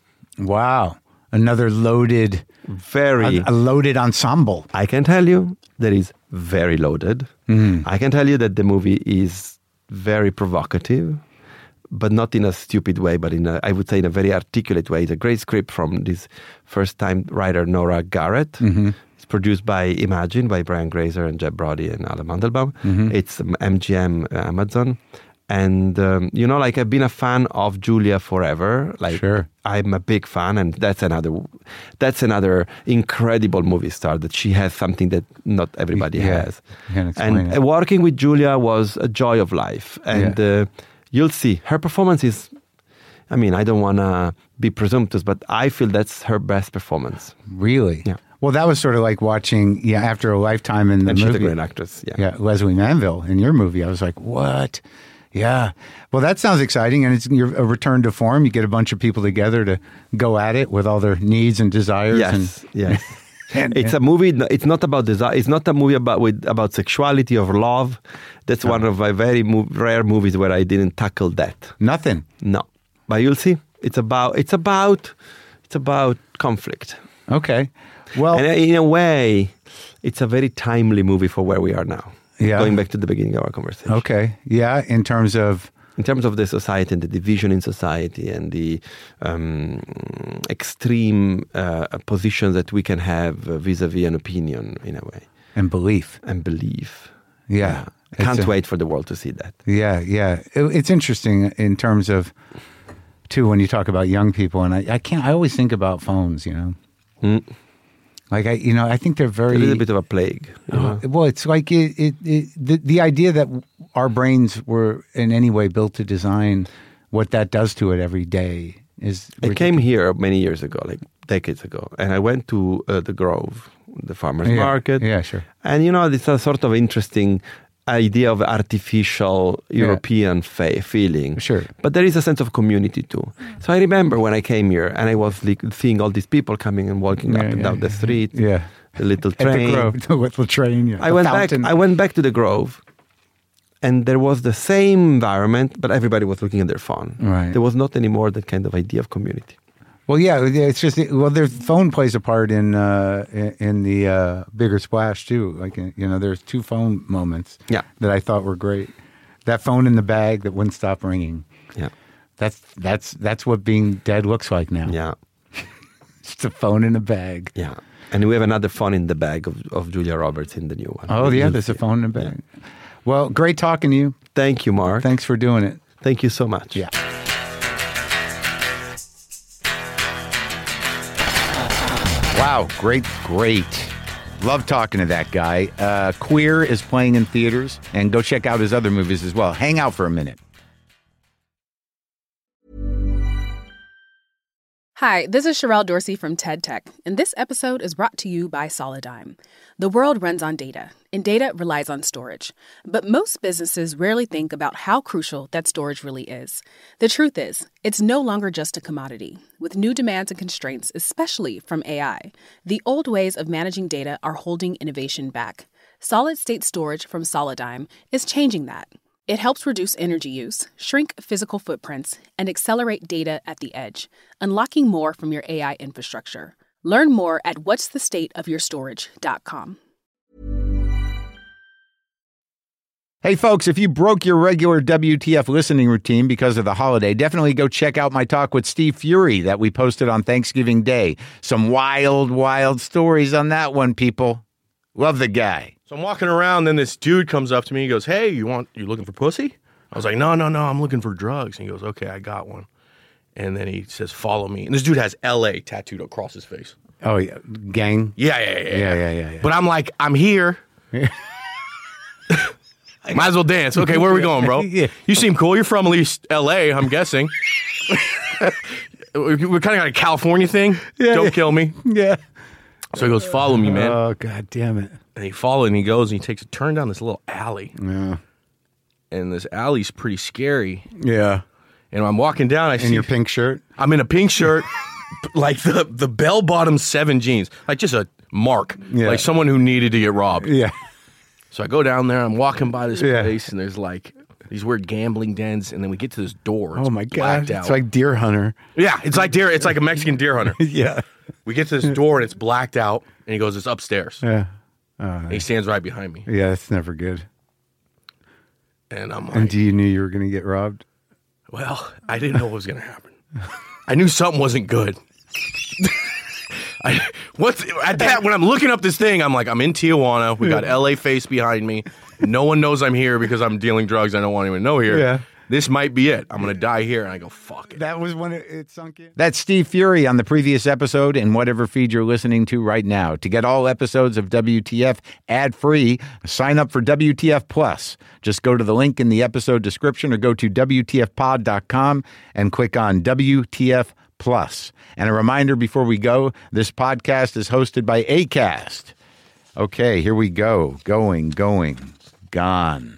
Wow. Another loaded, Very. a, a loaded ensemble. I can tell you that is very loaded. I can tell you that the movie is very provocative, but not in a stupid way, but in a, I would say in a very articulate way. It's a great script from this first-time writer, Nora Garrett. It's produced by Imagine, by Brian Grazer and Jeb Brody and Alan Mandelbaum. It's um, M G M uh, Amazon. And, um, you know, like I've been a fan of Julia forever. Like Sure. I'm a big fan, and that's another that's another incredible movie star, that she has something that not everybody Yeah. has. You can explain And it. uh, working with Julia was a joy of life. And Yeah. uh, you'll see, her performance is, I mean, I don't want to be presumptuous, but I feel that's her best performance. Really? Yeah. Well, that was sort of like watching, yeah, After a Lifetime in the And she's movie. a great actress. Yeah. Yeah, Leslie Manville in your movie. I was like, what? Yeah. Well, that sounds exciting. And it's you're a return to form. You get a bunch of people together to go at it with all their needs and desires. Yes, And, yes. and- It's a movie. It's not about desire. It's not a movie about with about sexuality or love. That's one of my very mo- rare movies where I didn't tackle that. nothing. No, but you'll see. It's about. It's about. It's about conflict. Okay. Well, And in a way, it's a very timely movie for where we are now. Yeah. Going back to the beginning of our conversation. okay. Yeah. In terms of, In terms of the society and the division in society and the um, extreme uh, positions that we can have uh, vis-a-vis an opinion, in a way, and belief. and belief. Yeah. I can't It's a- wait for the world to see that. Yeah. Yeah. It, it's interesting in terms of, too, when you talk about young people. And I, I can't, I always think about phones, you know? Mm. Like, I, you know, I think they're very. A little bit of a plague. You know? Well, it's like it, it, it, the, the idea that our brains were in any way built to design what that does to it every day is. I came here many years ago, like decades ago, and I went to uh, the Grove, the farmer's Yeah. market. Yeah, sure. And, you know, it's a sort of interesting idea of artificial European fa- feeling. Sure. But there is a sense of community too. So I remember when I came here and I was like, seeing all these people coming and walking Yeah, up and yeah, down the street, Yeah. the little At the train. Grove, the little train. Yeah. I The went fountain. back. I went back to the Grove, and there was the same environment, but everybody was looking at their phone. Right. There was not anymore that kind of idea of community. Well, yeah, it's just well, their phone plays a part in uh, in, in the uh, bigger splash too. Like you know, there's two phone moments Yeah. that I thought were great. That phone in the bag that wouldn't stop ringing. Yeah. That's that's that's what being dead looks like now. Yeah. It's a phone in a bag. Yeah. And we have another phone in the bag of, of Julia Roberts in the new one. Oh, yeah, You'll there's a see. phone in a bag. Yeah. Well, great talking to you. Thank you, Mark. Thanks for doing it. Thank you so much. Yeah. Wow, great, great. Love talking to that guy. Uh, Queer is playing in theaters, and go check out his other movies as well. Hang out for a minute. Hi, this is Sherelle Dorsey from TED Tech, and this episode is brought to you by Solidigm. The world runs on data, and data relies on storage. But most businesses rarely think about how crucial that storage really is. The truth is, it's no longer just a commodity. With new demands and constraints, especially from A I, the old ways of managing data are holding innovation back. Solid-state storage from Solidigm is changing that. It helps reduce energy use, shrink physical footprints, and accelerate data at the edge, unlocking more from your A I infrastructure. Learn more at what's the state of your storage dot com. Hey, folks, if you broke your regular W T F listening routine because of the holiday, definitely go check out my talk with Steve Fury that we posted on Thanksgiving Day. Some wild, wild stories on that one, people. Love the guy. So I'm walking around, then this dude comes up to me. He goes, "Hey, you want you looking for pussy?" I was like, "No, no, no, I'm looking for drugs." And he goes, "Okay, I got one." And then he says, "Follow me." And this dude has L A tattooed across his face. Oh, yeah. Gang? Yeah, yeah, yeah, Yeah, yeah, yeah. yeah. But I'm like, I'm here. Might as well dance. Okay, where are we going, bro? Yeah. You seem cool. You're from at least L A, I'm guessing. We're kind of got a California thing. Yeah, Don't yeah. kill me. Yeah. So he goes, "Follow me, man." Oh, God damn it. And he followed and he goes and he takes a turn down this little alley. Yeah. And this alley's pretty scary. Yeah. And I'm walking down, I In see your pink shirt? I'm in a pink shirt, like the the bell bottom seven jeans, like just a mark, Yeah. like someone who needed to get robbed. Yeah. So I go down there, I'm walking by this Yeah. place, and there's like these weird gambling dens, and then we get to this door. It's Oh, my God. blacked out. It's like Deer Hunter. yeah, it's like deer. It's like a Mexican deer hunter. Yeah. We get to this door, and it's blacked out, and he goes, "It's upstairs." Yeah. And he stands right behind me, Yeah, that's never good. and I'm like, And do you knew you were going to get robbed? "Well, I didn't know what was going to happen. I knew something wasn't good." I, what's at that when I'm looking up this thing, I'm like, I'm in Tijuana. We got L A face behind me. No one knows I'm here because I'm dealing drugs. I don't want anyone to know here. Yeah. This might be it. I'm gonna die here. And I go, fuck it. That was when it, it sunk in. That's Steve Fury on the previous episode and whatever feed you're listening to right now. To get all episodes of W T F ad-free, sign up for W T F Plus. Just go to the link in the episode description or go to W T F pod dot com and click on W T F Plus. And a reminder before we go, this podcast is hosted by Acast. Okay, here we go. Going, going, gone.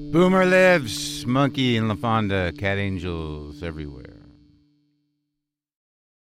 Boomer lives. Monkey and LaFonda, cat angels everywhere.